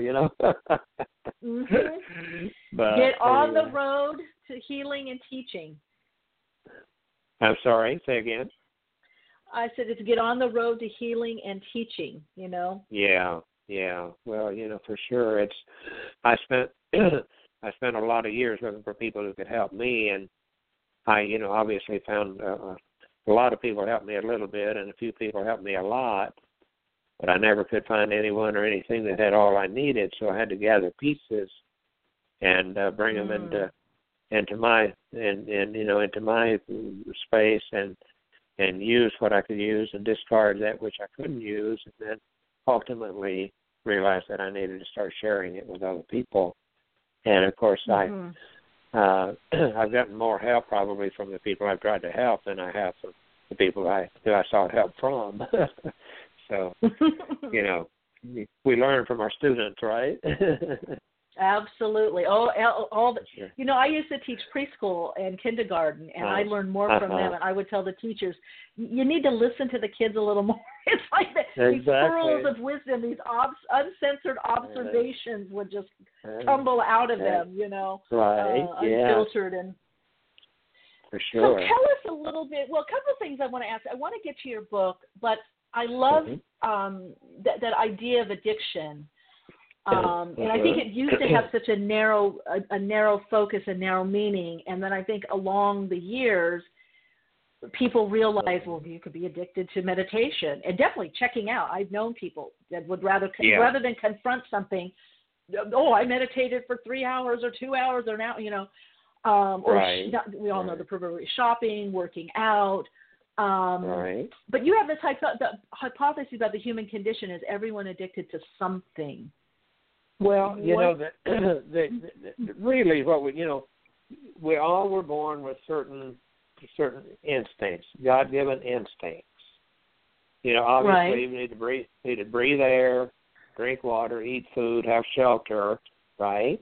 But, get on the road to healing and teaching. I'm sorry. Say again. I said it's get on the road to healing and teaching, Yeah. Well, for sure. I spent a lot of years looking for people who could help me, and I, obviously found a lot of people helped me a little bit, and a few people helped me a lot, but I never could find anyone or anything that had all I needed, so I had to gather pieces and bring them into my space and use what I could use and discard that which I couldn't use, and then ultimately realized that I needed to start sharing it with other people. And of course, I've gotten more help probably from the people I've tried to help than I have from the people who I sought help from. So, we learn from our students, right? Absolutely. All the, I used to teach preschool and kindergarten, and I learned more from them. And I would tell the teachers, you need to listen to the kids a little more. It's like these pearls of wisdom, these uncensored observations would just tumble out of them, unfiltered. And for sure. So tell us a little bit. Well, a couple of things I want to ask. I want to get to your book, but I love that idea of addiction. And I think it used to have such a narrow focus, a narrow meaning. And then I think along the years, people realize, well, you could be addicted to meditation and definitely checking out. I've known people that would rather than confront something, I meditated for 3 hours or 2 hours or now, we all know the proverbial shopping, working out. But you have this the hypothesis about the human condition is everyone addicted to something. Well, really what we all were born with certain instincts, God-given instincts. Obviously we need to breathe air, drink water, eat food, have shelter, right?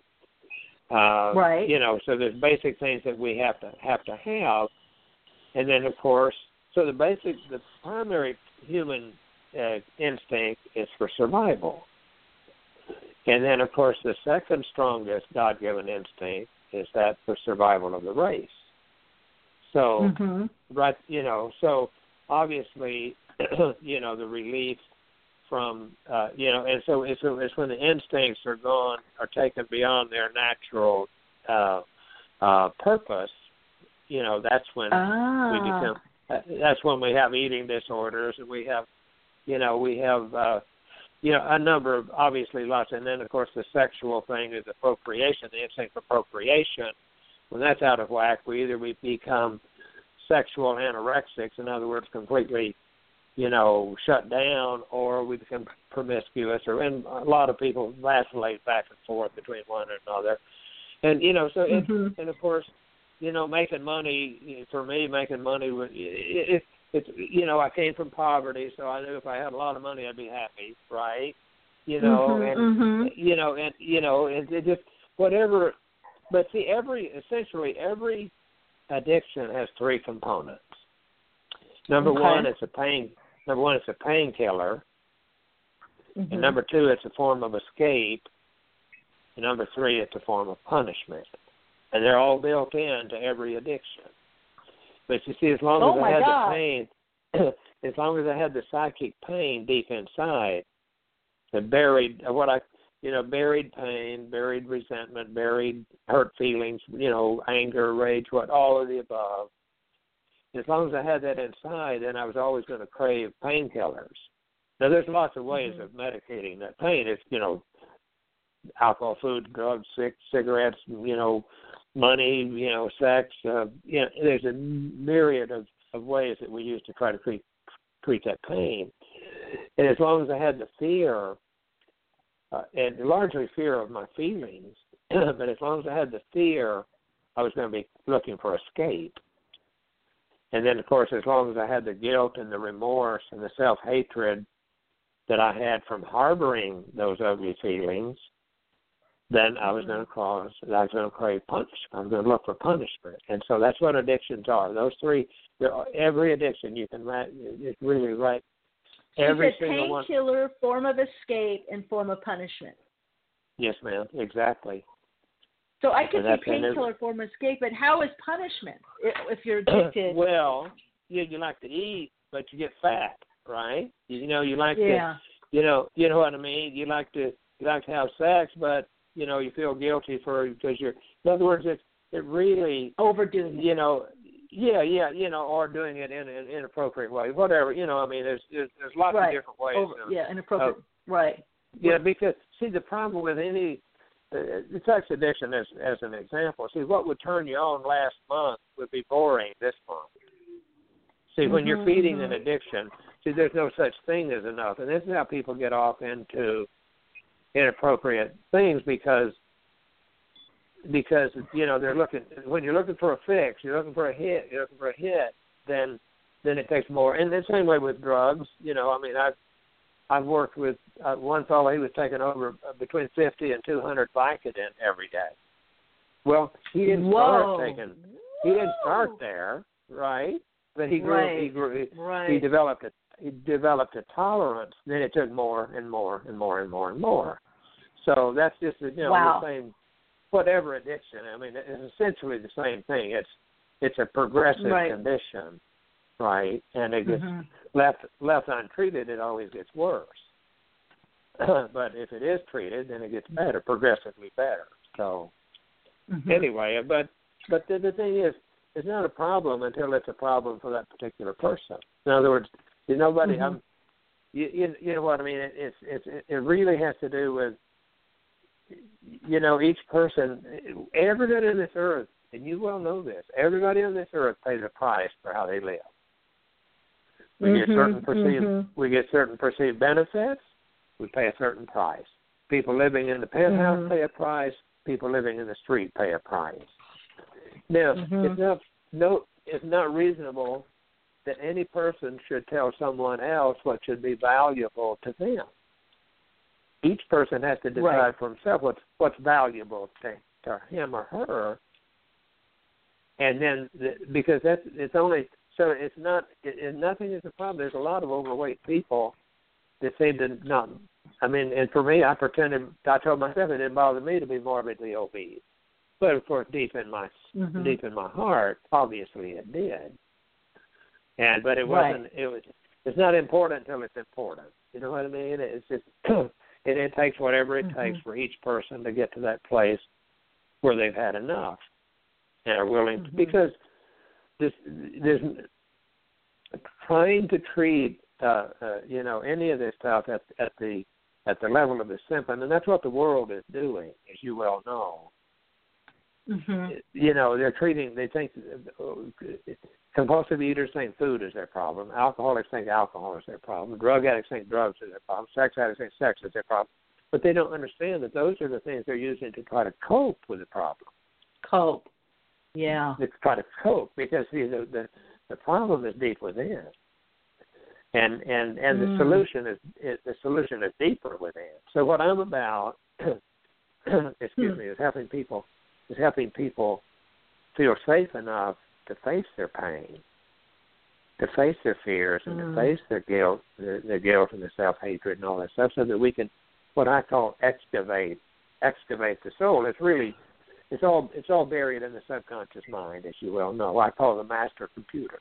So there's basic things that we have to have, and then of course, so the primary human instinct is for survival, and then of course the second strongest God-given instinct is that for survival of the race. So so obviously, the relief from and so it's when the instincts are gone, are taken beyond their natural purpose. That's when we become. That's when we have eating disorders, and we have a number of obviously lots, and then of course the sexual thing is the procreation, the instinct for procreation. When that's out of whack, we become sexual anorexics, in other words, completely shut down, or we become promiscuous, and a lot of people vacillate back and forth between one another. And, and of course, making money, for me, it's I came from poverty, so I knew if I had a lot of money, I'd be happy, right? And it just, whatever, but see, essentially every addiction has three components. Number one, it's a painkiller. And number two, it's a form of escape. And number three, it's a form of punishment. And they're all built into every addiction. But you see, as long as I had the pain, as long as I had the psychic pain deep inside, the buried pain, buried resentment, buried hurt feelings, anger, rage, all of the above. As long as I had that inside, then I was always going to crave painkillers. Now, there's lots of ways of medicating that pain. It's, alcohol, food, drugs, cigarettes, money, sex. There's a myriad of ways that we use to try to treat that pain. And as long as I had the fear, and largely fear of my feelings, but as long as I had the fear, I was going to be looking for escape. And then, of course, as long as I had the guilt and the remorse and the self-hatred that I had from harboring those ugly feelings, then I was going to crave punishment. I was going to look for punishment. And so that's what addictions are. Those three, every addiction you can write, it's really right. Every single one. Painkiller, form of escape, and form of punishment. Yes, ma'am, exactly. So I could see painkiller, form of escape, but how is punishment if you're addicted? Well, you like to eat, but you get fat, right? You like to, you know what I mean? You like to have sex, but you feel guilty because you're. In other words, it really overdoing it. Or doing it in an inappropriate way, whatever. I mean, there's lots of different ways. Inappropriate. Right. Yeah, because see, the problem with any sex addiction, as an example, see, what would turn you on last month would be boring this month. See, when you're feeding an addiction, see, there's no such thing as enough, and this is how people get off into inappropriate things because they're looking, when you're looking for a fix, you're looking for a hit, then it takes more. And the same way with drugs, I've worked with one fellow. He was taking over between 50 and 200 Vicodin every day. Well, he didn't start there, right? But he developed a tolerance. Then it took more and more and more and more and more. So that's just the same. Whatever addiction, I mean, it's essentially the same thing. It's a progressive condition, right? And it gets left untreated, it always gets worse. But if it is treated, then it gets better, progressively better. So anyway, but the thing is, it's not a problem until it's a problem for that particular person. In other words, nobody. You know what I mean? It really has to do with, each person. Everybody on this earth, and you well know this. Everybody on this earth pays a price for how they live. We get certain perceived benefits. We pay a certain price. People living in the penthouse pay a price. People living in the street pay a price. Now, it's not reasonable that any person should tell someone else what should be valuable to them. Each person has to decide for himself what's valuable to him or her, and then because nothing is a problem. There's a lot of overweight people that seem to not. I mean, and for me, I told myself it didn't bother me to be morbidly obese, but of course, deep in my heart, obviously it did. But it wasn't. It's not important until it's important. You know what I mean? It's just it takes whatever it takes for each person to get to that place where they've had enough and are willing to, because there's trying to treat any of this stuff at the level of the symptom, and that's what the world is doing, as you well know. They're treating. They think compulsive eaters think food is their problem. Alcoholics think alcohol is their problem. Drug addicts think drugs is their problem. Sex addicts think sex is their problem. But they don't understand that those are the things they're using to try to cope with the problem. Cope. Yeah. To try to cope, because the problem is deep within, and the solution is deeper within. So what I'm about, is helping people feel safe enough to face their pain, to face their fears, and to face their guilt and their self-hatred and all that stuff, so that we can, what I call, excavate the soul. It's all buried in the subconscious mind, as you well know. I call it the master computer,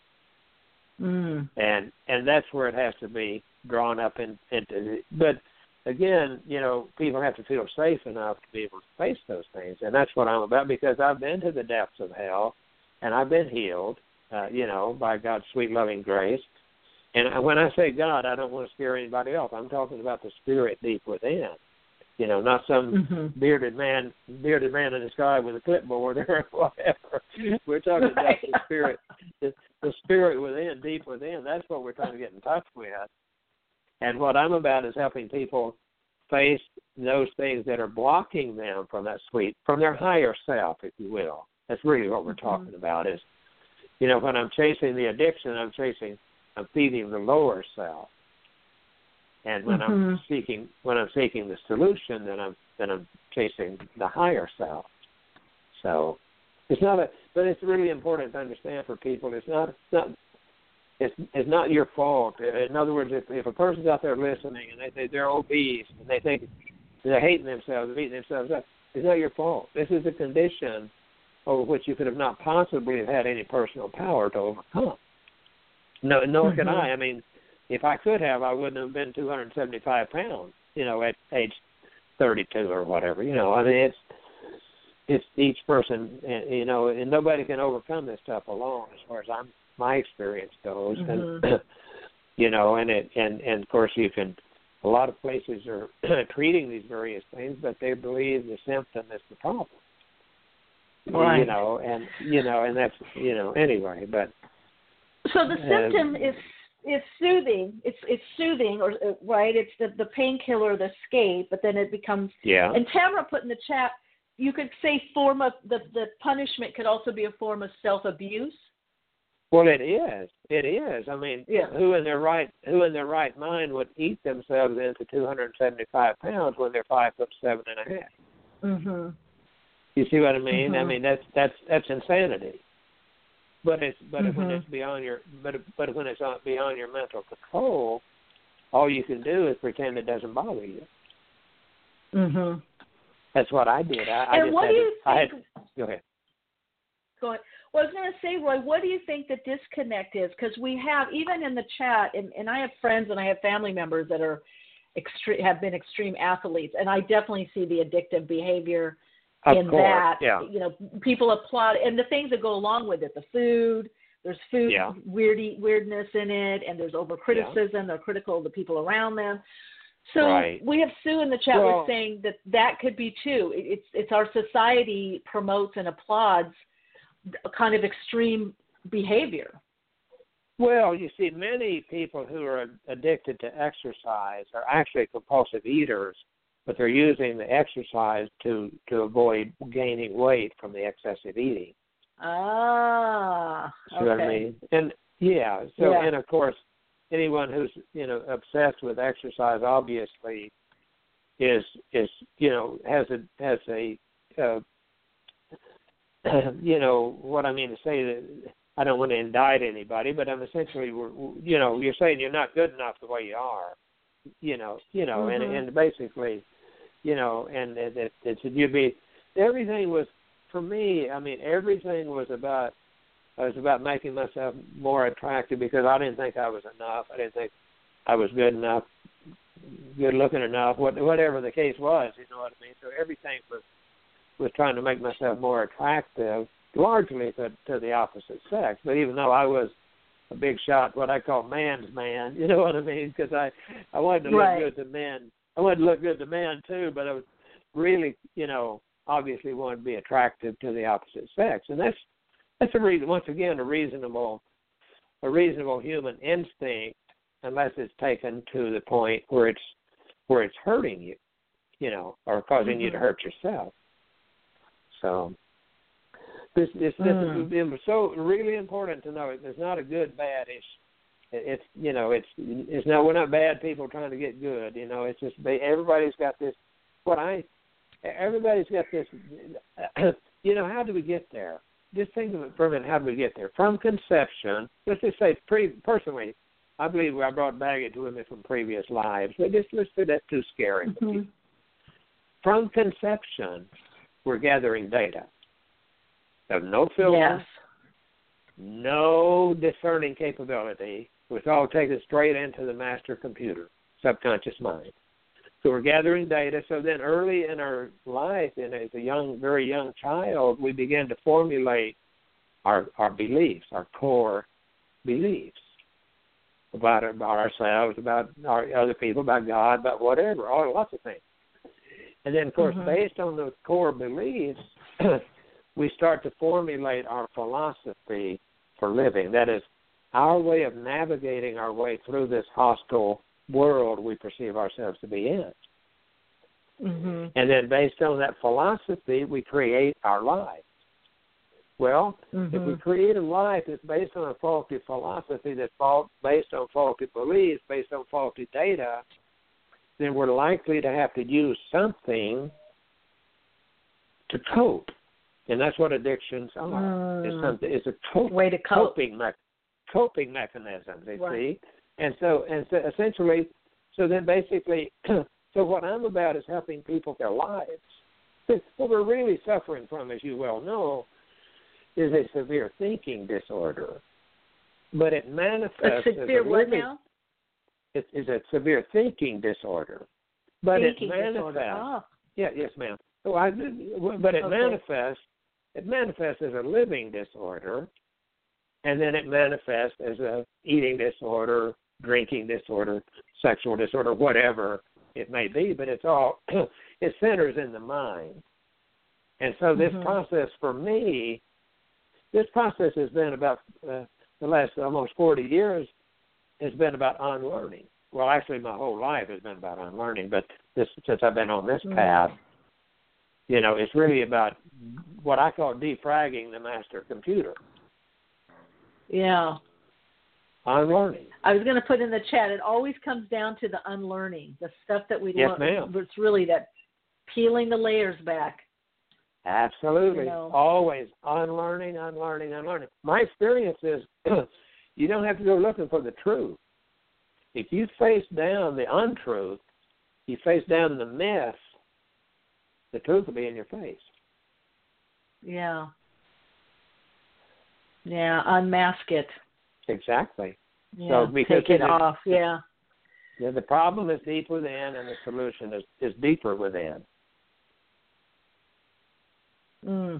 and that's where it has to be drawn up into. But again, people have to feel safe enough to be able to face those things, and that's what I'm about, because I've been to the depths of hell, and I've been healed, by God's sweet loving grace. And when I say God, I don't want to scare anybody else. I'm talking about the spirit deep within, not some bearded man in the sky with a clipboard or whatever. We're talking about the spirit, the spirit within, deep within. That's what we're trying to get in touch with. And what I'm about is helping people face those things that are blocking them from their higher self, if you will. That's really what we're talking about. Is, when I'm chasing the addiction, I'm feeding the lower self. And when I'm seeking the solution, then I'm chasing the higher self. So it's but it's really important to understand for people. It's not your fault. In other words, if a person's out there listening and they say they're obese and they think they're hating themselves, beating themselves up, it's not your fault. This is a condition over which you could have not possibly have had any personal power to overcome. Nor can I. I mean, if I could have, I wouldn't have been 275 pounds, at age 32 or whatever. I mean, it's each person, and nobody can overcome this stuff alone, as far as my experience goes. And and of course you can. A lot of places are treating these various things, but they believe the symptom is the problem. Right. And that's anyway. But so the symptom is soothing. It's soothing, or right? It's the painkiller, the escape, but then it becomes. Yeah. And Tamara put in the chat, you could say form of the punishment could also be a form of self-abuse. Well, it is. It is. I mean, who in their right mind would eat themselves into 275 pounds when they're 5'7.5"? You see what I mean? I mean that's insanity. But when it's beyond your when it's not beyond your mental control, all you can do is pretend it doesn't bother you. That's what I did. Go ahead. Go ahead. Well, I was going to say, Roy, what do you think the disconnect is? Because we have, even in the chat, and I have friends and I have family members that are have been extreme athletes, and I definitely see the addictive behavior in course, that. yeah. You know, people applaud, and the things that go along with it, the food. There's food weirdness in it, and there's over criticism. They're critical of the people around them. So we have Sue in the chat was saying that could be too. It's our society promotes and applauds a kind of extreme behavior. Well, you see, many people who are addicted to exercise are actually compulsive eaters, but they're using the exercise to avoid gaining weight from the excessive eating. Ah, okay. See what I mean? And and of course, anyone who's obsessed with exercise obviously is has a what I mean to say, that I don't want to indict anybody, but I'm essentially you're saying you're not good enough the way you are, and basically, and it you'd be everything was. For me, I mean, everything was about making myself more attractive because I didn't think I was enough. I didn't think I was good enough, good looking enough, whatever the case was. You know what I mean? So everything was trying to make myself more attractive, largely to the opposite sex. But even though I was a big shot, what I call man's man, you know what I mean? Because I wanted to look good to men. I wanted to look good to men too, but I was really, obviously want to be attractive to the opposite sex, and that's a reason. Once again, a reasonable human instinct, unless it's taken to the point where it's hurting you, or causing you to hurt yourself. So this is so really important to know. There's not a good bad issue. It's not. We're not bad people trying to get good. It's just everybody's got this. Everybody's got this, how do we get there? Just think of it for a minute, how do we get there? From conception, let's just say, personally, I believe I brought baggage with me from previous lives, but let's say that's too scary. Mm-hmm. From conception, we're gathering data. There's no filter, no discerning capability. It's all taken straight into the master computer, subconscious mind. So we're gathering data. So then early in our life, and as a very young child, we begin to formulate our beliefs, our core beliefs about ourselves, about our other people, about God, about whatever, lots of things. And then, of course, based on those core beliefs, we start to formulate our philosophy for living. That is, our way of navigating our way through this hostile world we perceive ourselves to be in. Mm-hmm. And then based on that philosophy, we create our life. Well, if we create a life that's based on a faulty philosophy, that's based on faulty beliefs, based on faulty data, then we're likely to have to use something to cope. And that's what addictions are. It's a way to cope. Coping mechanisms, you see. And so essentially, so what I'm about is helping people their lives. What we're really suffering from, as you well know, is a severe thinking disorder. But it manifests as It is a severe thinking disorder. But it manifests. Yeah, yes, ma'am. But it manifests. It manifests as a living disorder, and then it manifests as a eating disorder, drinking disorder, sexual disorder, whatever it may be, but it's all, it centers in the mind. And so this process for me, this process has been about the last almost 40 years has been about unlearning. Well, actually my whole life has been about unlearning, but since I've been on this path, it's really about what I call defragging the master computer. Yeah. Unlearning. I was going to put in the chat, it always comes down to the unlearning, the stuff that we learn. Ma'am. It's really that peeling the layers back. Absolutely. Always unlearning. My experience is you don't have to go looking for the truth. If you face down the untruth, you face down the myth, the truth will be in your face. Yeah. Yeah, unmask it. Exactly. Yeah, so because take it off. Yeah. The problem is deep within, and the solution is deeper within. Mm.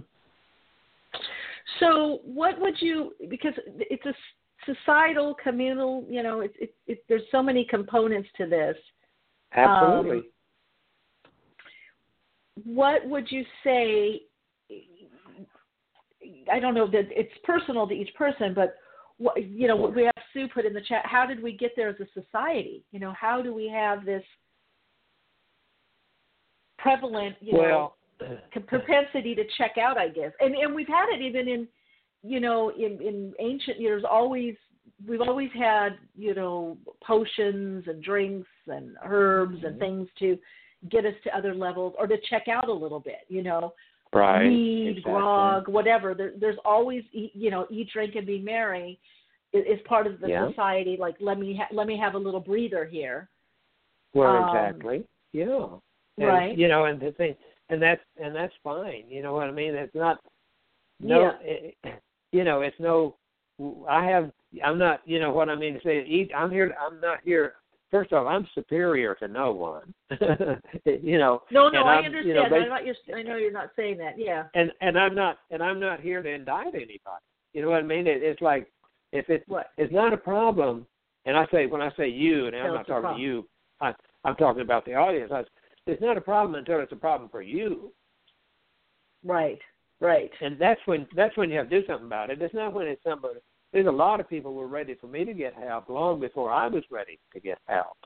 So what would you, because it's a societal, communal, there's so many components to this. Absolutely. What would you say, I don't know that it's personal to each person, but we have Sue put in the chat, how did we get there as a society? How do we have this prevalent, propensity to check out, I guess. And we've had it even in ancient years. We've always had, potions and drinks and herbs and things to get us to other levels or to check out a little bit, Right. Mead, grog, whatever. There's always, eat, drink, and be merry is part of the society. Like, let me have a little breather here. Well, exactly. Yeah. And, right. And the thing, and that's fine. You know what I mean? It's not. It's no. I'm not. You know what I mean to say. I'm not here. First off, I'm superior to no one. No, I understand. I know you're not saying that. Yeah. And I'm not here to indict anybody. You know what I mean? It's like if it's not a problem. And when I say you, and I'm not talking to you, I'm talking about the audience. It's not a problem until it's a problem for you. Right. And that's when you have to do something about it. It's not when it's somebody. There's a lot of people who were ready for me to get help long before I was ready to get help.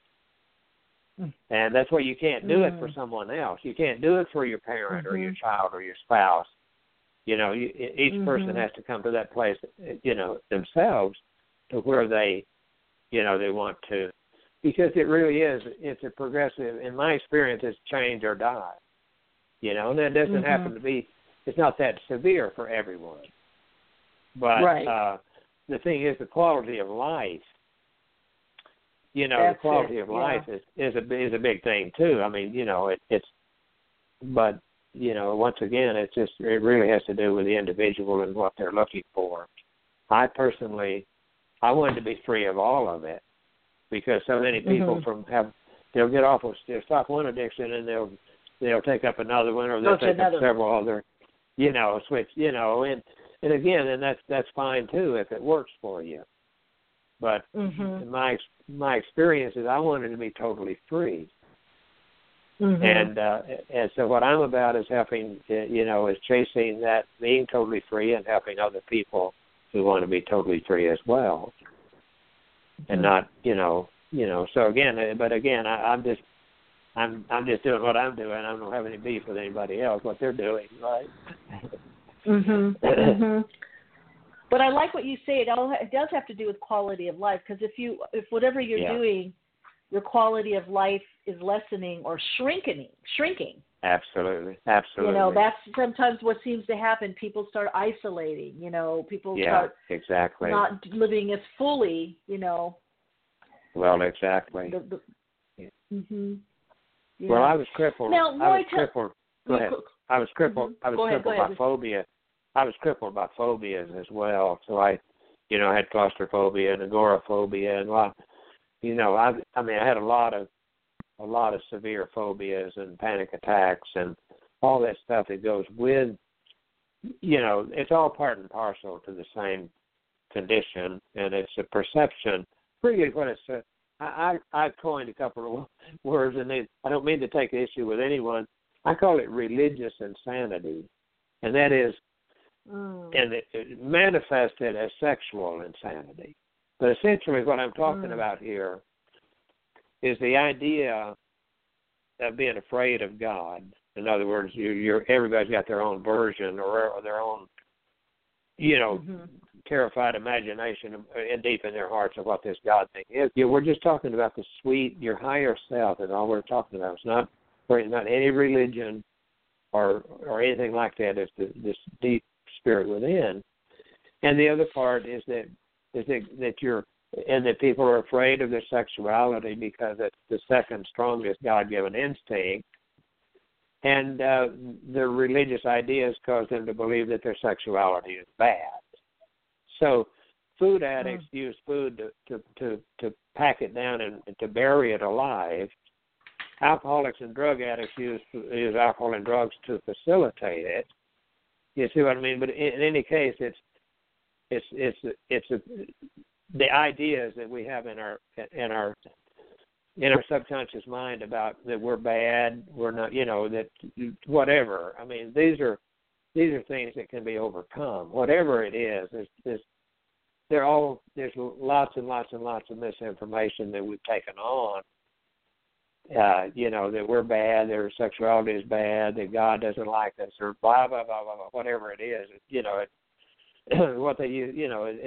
And that's why you can't do it for someone else. You can't do it for your parent or your child or your spouse. Each person has to come to that place, themselves to where they want to. Because it really is, it's a progressive, in my experience, it's change or die. And that doesn't happen to be, it's not that severe for everyone. But the thing is, the quality of life, the quality of life is a big thing, too. I mean, but, once again, it really has to do with the individual and what they're looking for. I personally, I wanted to be free of all of it. Because so many people they'll get off of, they'll stop one addiction and they'll take up another one, or they'll take up several other, switch, and again, and that's fine too if it works for you. But my experience is I wanted to be totally free, and so what I'm about is helping, is chasing that, being totally free, and helping other people who want to be totally free as well. And not, so again, I'm just doing what I'm doing. I don't have any beef with anybody else, what they're doing, right? But I like what you say. It does have to do with quality of life, because if whatever you're doing, your quality of life is lessening or shrinking. Absolutely. That's sometimes what seems to happen. People start isolating. People start not living as fully. Well, exactly. Well, I was crippled. Now, crippled. Go ahead. I was crippled. I was crippled by phobia. I was crippled by phobias as well. So I had claustrophobia and agoraphobia, and I had a lot of severe phobias and panic attacks and all that stuff that goes with, it's all part and parcel to the same condition, and it's a perception. Really, what it's I coined a couple of words, and I don't mean to take issue with anyone. I call it religious insanity, and that is, and it manifested as sexual insanity. But essentially, what I'm talking about here is the idea of being afraid of God. In other words, everybody's got their own version or their own, terrified imagination and deep in their hearts of what this God thing is. We're just talking about your higher self is all we're talking about. It's not any religion or anything like that. It's this deep spirit within. And the other part is that that people are afraid of their sexuality because it's the second strongest God-given instinct. And their religious ideas cause them to believe that their sexuality is bad. So food addicts use food to pack it down and to bury it alive. Alcoholics and drug addicts use alcohol and drugs to facilitate it. You see what I mean? But in any case, it's the ideas that we have in our subconscious mind about that we're bad, we're not, that whatever. I mean, these are things that can be overcome. Whatever it is, there's lots and lots and lots of misinformation that we've taken on. That we're bad, that our sexuality is bad, that God doesn't like us, or blah blah blah blah, blah whatever it is. What they use,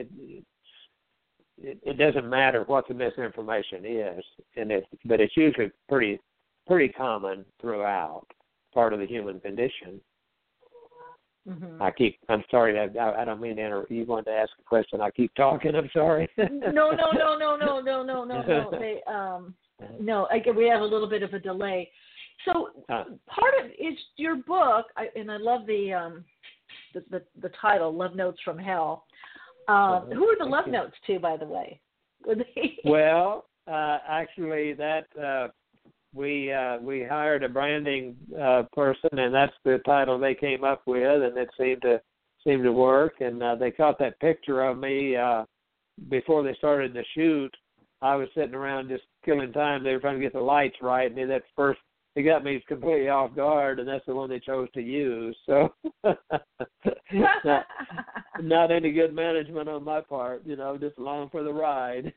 it doesn't matter what the misinformation is, but it's usually pretty common throughout, part of the human condition. Mm-hmm. I'm sorry, I don't mean to interrupt. You wanted to ask a question. I keep talking. I'm sorry. No. We have a little bit of a delay. So part of it's your book, and I love the title, Love Notes from Hell. Who are the love notes to, by the way? Well, actually, that we hired a branding person, and that's the title they came up with, and it seemed to work. And they caught that picture of me before they started the shoot. I was sitting around just killing time. They were trying to get the lights right, and that's first. It got me completely off guard, and that's the one they chose to use. So, not any good management on my part, just along for the ride.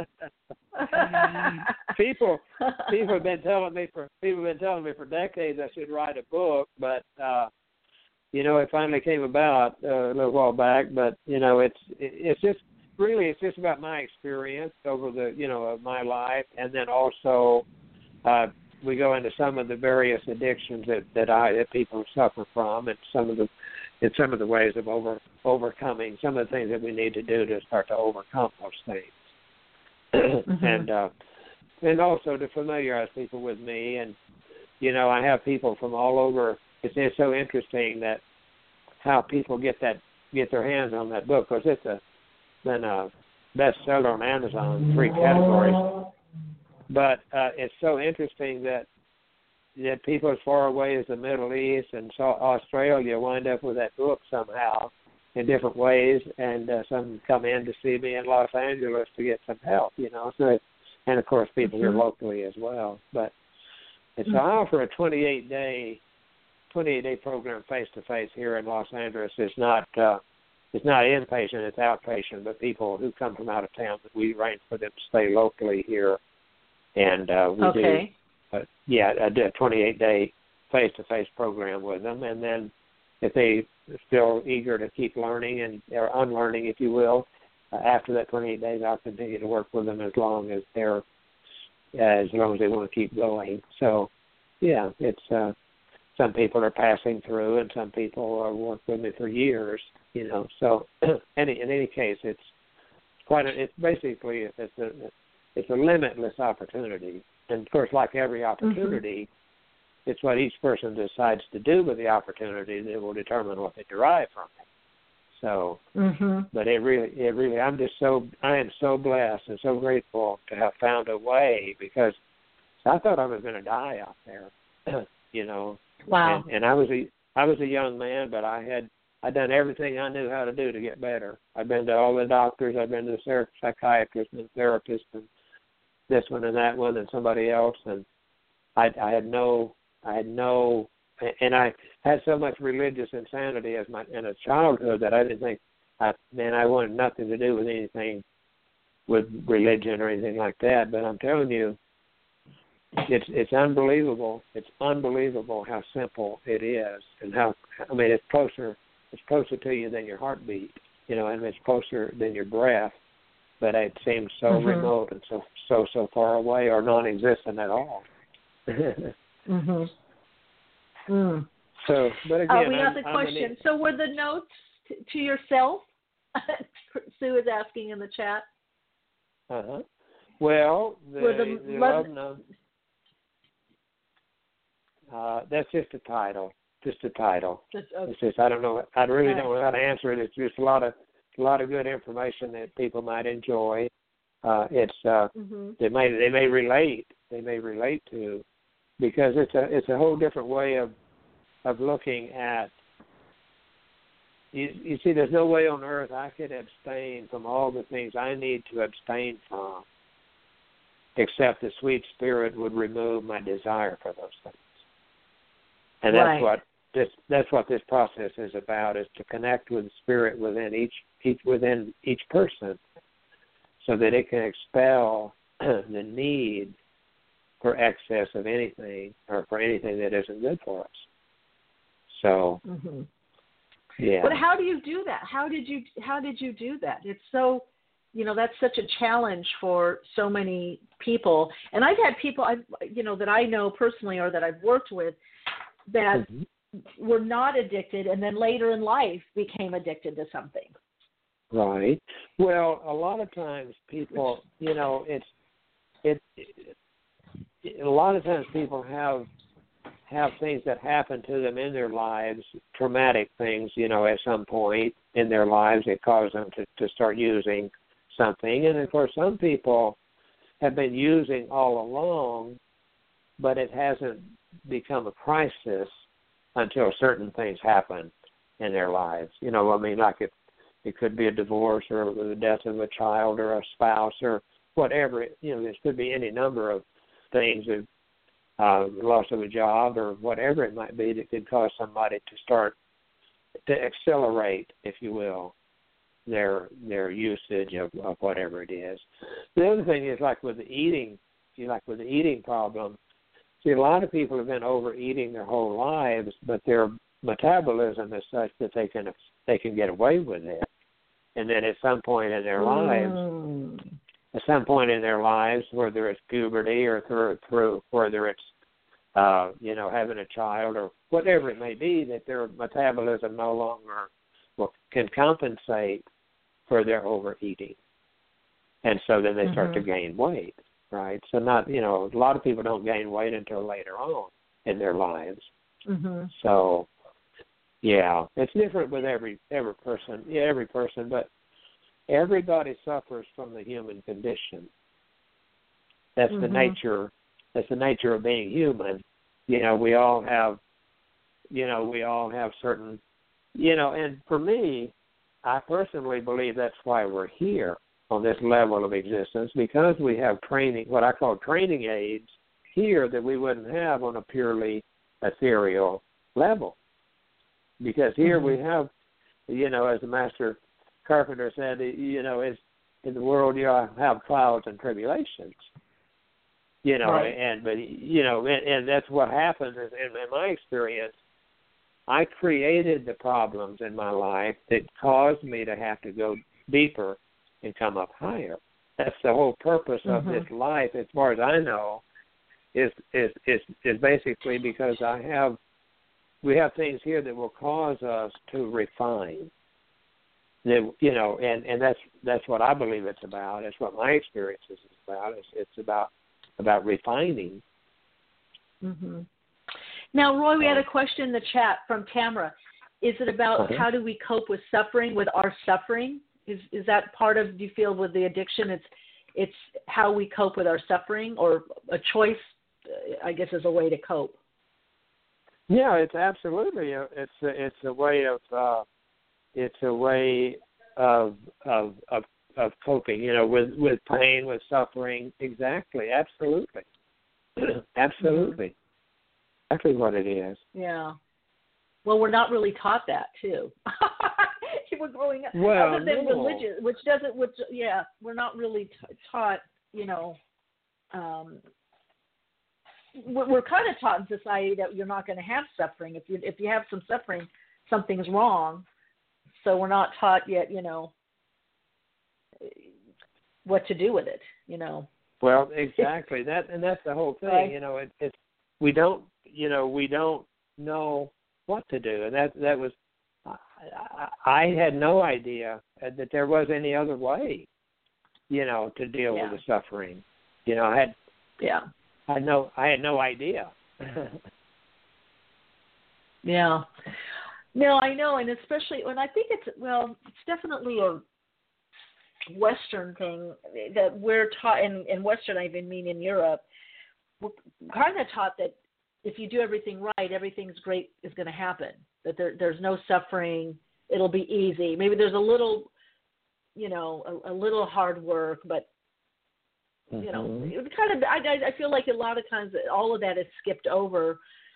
People have been telling me for decades I should write a book, but it finally came about a little while back. But it's just about my experience over of my life, and then also. We go into some of the various addictions that people suffer from, and some of the ways of overcoming some of the things that we need to do to start to overcome those things, mm-hmm. and also to familiarize people with me. And I have people from all over. It's so interesting that how people get their hands on that book, because it's been a bestseller on Amazon, 3 categories. But it's so interesting that people as far away as the Middle East and Australia wind up with that book somehow in different ways, and some come in to see me in Los Angeles to get some help, So, and of course people here locally as well. But so I offer a 28-day program face to face here in Los Angeles. It's not inpatient, it's outpatient, but people who come from out of town, we arrange for them to stay locally here. And we do a 28-day face-to-face program with them. And then if they are still eager to keep learning or unlearning, if you will, after that 28 days, I'll continue to work with them as long as they want to keep going. So, it's some people are passing through, and some people are working with me for years. So in any case, it's a limitless opportunity. And, of course, like every opportunity, it's what each person decides to do with the opportunity that will determine what they derive from it. So, but it really, I am so blessed and so grateful to have found a way, because I thought I was going to die out there, Wow. And I was a young man, but I'd done everything I knew how to do to get better. I've been to all the doctors. I've been to the psychiatrist and the therapist and this one and that one and somebody else, and I had so much religious insanity in a childhood that I didn't think I wanted nothing to do with anything with religion or anything like that. But I'm telling you, it's unbelievable. It's unbelievable how simple it is, and it's closer to you than your heartbeat, and it's closer than your breath. But it seems so remote and so far away, or non-existent at all. So, but again, we got the question. So, were the notes to yourself? Sue is asking in the chat. Well, the love notes. That's just a title. It's just I don't know. I really don't know how to answer it. It's just a lot of a lot of good information that people might enjoy. They may relate to, because it's a whole different way of looking at. You see, there's no way on earth I could abstain from all the things I need to abstain from, except the sweet Spirit would remove my desire for those things. And that's what this process is about: is to connect with the Spirit within each person, so that it can expel the need for excess of anything, or for anything that isn't good for us. So. Mm-hmm. Yeah. But how do you do that? How did you do that? It's so, that's such a challenge for so many people. And I've had people that I know personally, or that I've worked with, that were not addicted, and then later in life became addicted to something. Right. Well, a lot of times people, a lot of times people have things that happen to them in their lives, traumatic things, at some point in their lives that cause them to start using something. And, of course, some people have been using all along, but it hasn't become a crisis until certain things happen in their lives. Like it could be a divorce, or the death of a child, or a spouse, or whatever. There could be any number of things that loss of a job, or whatever it might be, that could cause somebody to start to accelerate, if you will, their usage of whatever it is. The other thing is, like with the eating problem, see, a lot of people have been overeating their whole lives, but their metabolism is such that they can get away with it, and then at some point in their lives, whether it's puberty or through whether it's having a child or whatever it may be, that their metabolism no longer can compensate for their overeating, and so then they start to gain weight. Right. So a lot of people don't gain weight until later on in their lives. Mm-hmm. So, yeah, it's different with every person. Yeah, every person, but everybody suffers from the human condition. That's the nature. That's the nature of being human. We all have certain. And for me, I personally believe that's why we're here on this level of existence, because we have training, what I call training aids here, that we wouldn't have on a purely ethereal level. Because here we have, as the master carpenter said, is in the world you have trials and tribulations. Right. And that's what happens. Is, in my experience, I created the problems in my life that caused me to have to go deeper and come up higher. That's the whole purpose of this life, as far as I know, is basically because we have things here that will cause us to refine. That, and that's what I believe it's about. That's what my experience is about. It's about refining. Mm-hmm. Now, Roy, we had a question in the chat from Tamara. Is it about how do we cope with suffering, with our suffering? Is that part of, do you feel, with the addiction, it's how we cope with our suffering, or a choice, I guess, is a way to cope? Yeah, it's absolutely it's a way of coping, with pain, with suffering. Exactly, absolutely, absolutely, exactly what it is. Yeah. Well, we're not really taught that too. We're growing up, well, other than religion, we're not really taught. We're kind of taught in society that you're not going to have suffering. If you have some suffering, something's wrong. So we're not taught yet, what to do with it. Well, exactly. That's the whole thing. Right. We don't know what to do, and that was. I had no idea that there was any other way, to deal with the suffering. I had no idea. Yeah. No, I know, and especially when I think it's definitely a Western thing that we're taught in Western. I even mean in Europe, we're kind of taught that if you do everything right, everything's great is going to happen. That there's no suffering. It'll be easy. Maybe there's a little, a little hard work, but it kind of. I feel like a lot of times all of that is skipped over.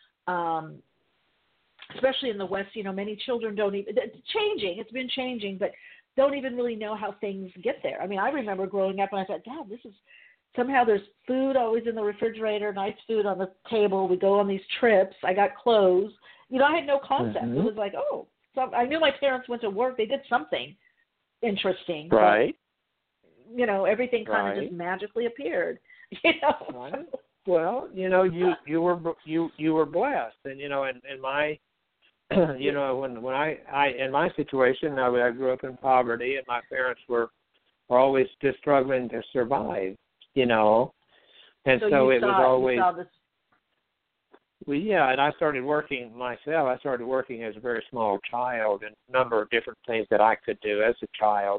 Especially in the West, many children don't even, it's changing, it's been changing, but don't even really know how things get there. I mean, I remember growing up and I thought, Dad, somehow there's food always in the refrigerator, nice food on the table. We go on these trips. I got clothes. I had no concept. It was like, I knew my parents went to work. They did something interesting. Right. But, everything kind of just magically appeared. Right. Well, you were blessed, and in my when I in my situation, I grew up in poverty, and my parents were always just struggling to survive, and so it was always. Well, yeah, and I started working myself. I started working as a very small child, and a number of different things that I could do as a child,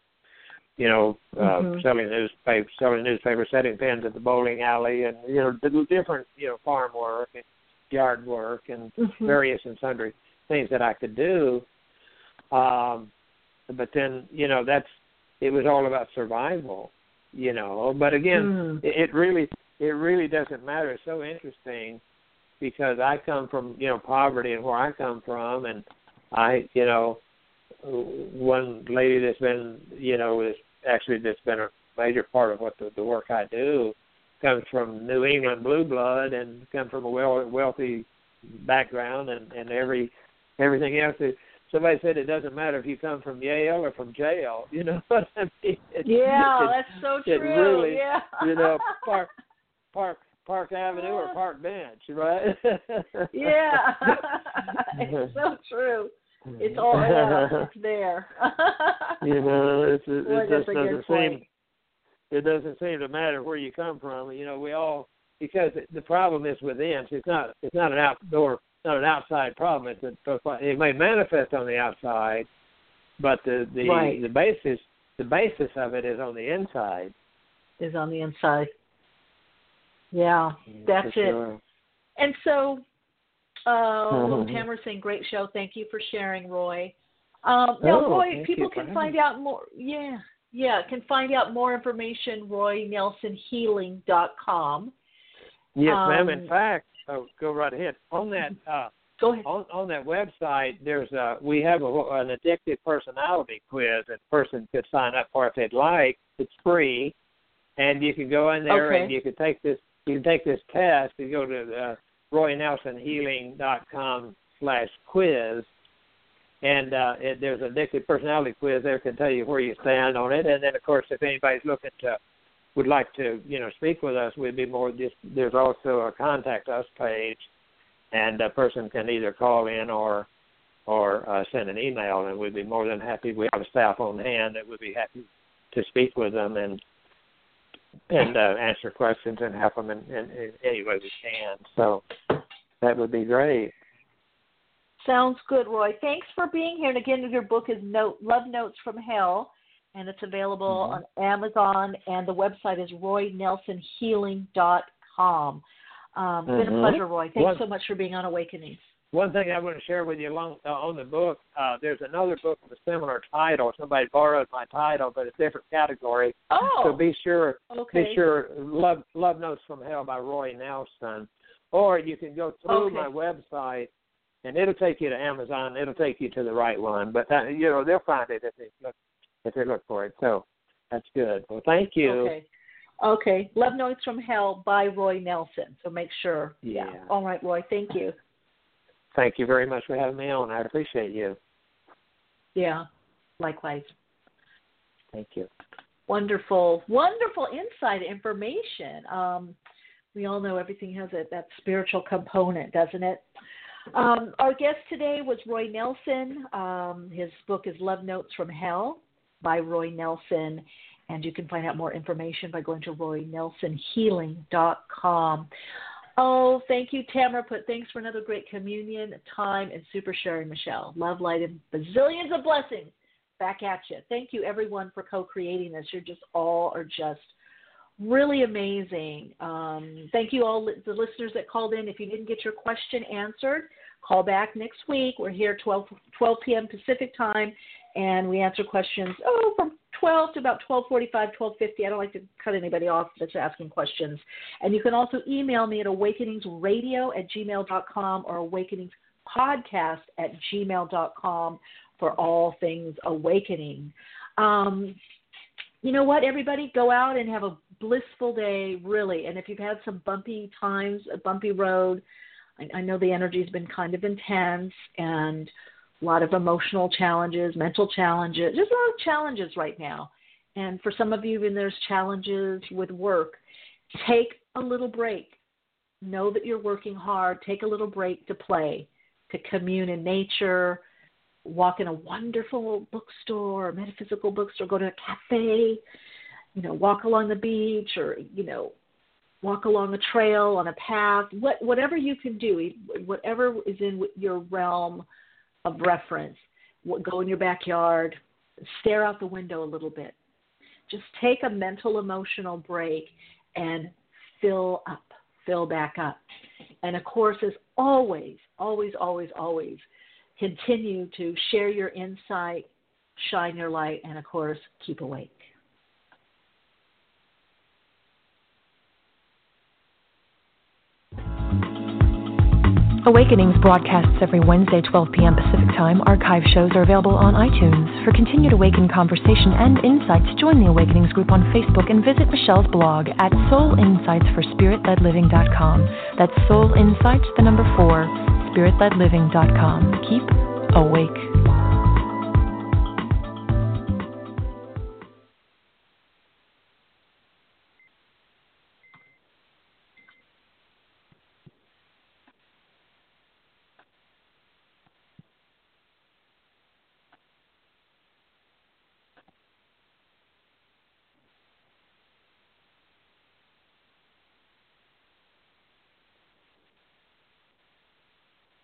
selling newspapers, setting pens at the bowling alley, and different farm work and yard work and various and sundry things that I could do. But then it was all about survival, But again, it really doesn't matter. It's so interesting because I come from poverty and where I come from, and I one lady that's been that's been a major part of what the work I do comes from New England blue blood and comes from a wealthy background and everything else. Somebody said it doesn't matter if you come from Yale or from jail. You know what I mean? That's so true. It really, yeah. Park Avenue or Park Bench, right? Yeah, it's so true. It's all it's there. It doesn't seem to matter where you come from. We all, because the problem is within. So it's not an outside problem. It may manifest on the outside, but the basis of it is on the inside. Is on the inside. Yeah, that's it. Sure. And so, Tamara's saying, great show. Thank you for sharing, Roy. Roy, people can find out more. Can find out more information, RoyNelsonHealing.com. Yes, ma'am. In fact, go right ahead. On that, go ahead. On that website, we have an addictive personality quiz that a person could sign up for if they'd like. It's free, and you can go in there and you can take this. You can take this test and go to RoyNelsonHealing.com/quiz, and there's an addictive personality quiz there can tell you where you stand on it. And then, of course, if anybody's would like to, speak with us, we'd be more. There's also a contact us page, and a person can either call in or send an email, and we'd be more than happy. We have a staff on hand that would be happy to speak with them and answer questions and help them in any way we can. So that would be great. Sounds good, Roy. Thanks for being here. And again, your book is Love Notes from Hell, and it's available on Amazon, and the website is RoyNelsonHealing.com. It's been a pleasure, Roy. Thanks so much for being on Awakenings. One thing I want to share with you on the book, there's another book with a similar title. Somebody borrowed my title, but it's a different category. Oh. So be sure, Love Notes from Hell by Roy Nelson. Or you can go through my website, and it'll take you to Amazon. It'll take you to the right one. But, they'll find it if they look for it. So that's good. Well, thank you. Okay. Love Notes from Hell by Roy Nelson. So make sure. Yeah. All right, Roy. Thank you. Thank you very much for having me on. I appreciate you. Yeah, likewise. Thank you. Wonderful insight information. We all know everything has that spiritual component, doesn't it? Our guest today was Roy Nelson. His book is Love Notes from Hell by Roy Nelson, and you can find out more information by going to RoyNelsonHealing.com. Oh, thank you, Tamara. Thanks for another great communion, time, and super sharing, Michelle. Love, light, and bazillions of blessings back at you. Thank you, everyone, for co-creating this. You're just all are just really amazing. Thank you all, the listeners that called in. If you didn't get your question answered, call back next week. We're here 12 p.m. Pacific time, and we answer questions from 12 to about 12:45, 12:50. I don't like to cut anybody off that's asking questions. And you can also email me at awakeningsradio@gmail.com or awakeningspodcast@gmail.com for all things awakening. You know what, everybody? Go out and have a blissful day, really. And if you've had some bumpy times, a bumpy road, I know the energy's been kind of intense and a lot of emotional challenges, mental challenges. There's a lot of challenges right now. And for some of you, even there's challenges with work. Take a little break. Know that you're working hard. Take a little break to play, to commune in nature, walk in a wonderful bookstore, metaphysical bookstore, go to a cafe, walk along the beach or, walk along a trail, on a path, whatever you can do, whatever is in your realm of reference. Go in your backyard, stare out the window a little bit. Just take a mental, emotional break and fill back up. And of course, as always, always, always, always, continue to share your insight, shine your light, and of course, keep awake. Awakenings broadcasts every Wednesday, 12 p.m. Pacific Time. Archive shows are available on iTunes. For continued Awaken conversation and insights, join the Awakenings group on Facebook and visit Michelle's blog at soulinsightsforspiritledliving.com. That's Soul Insights, 4, spiritledliving.com. Keep awake.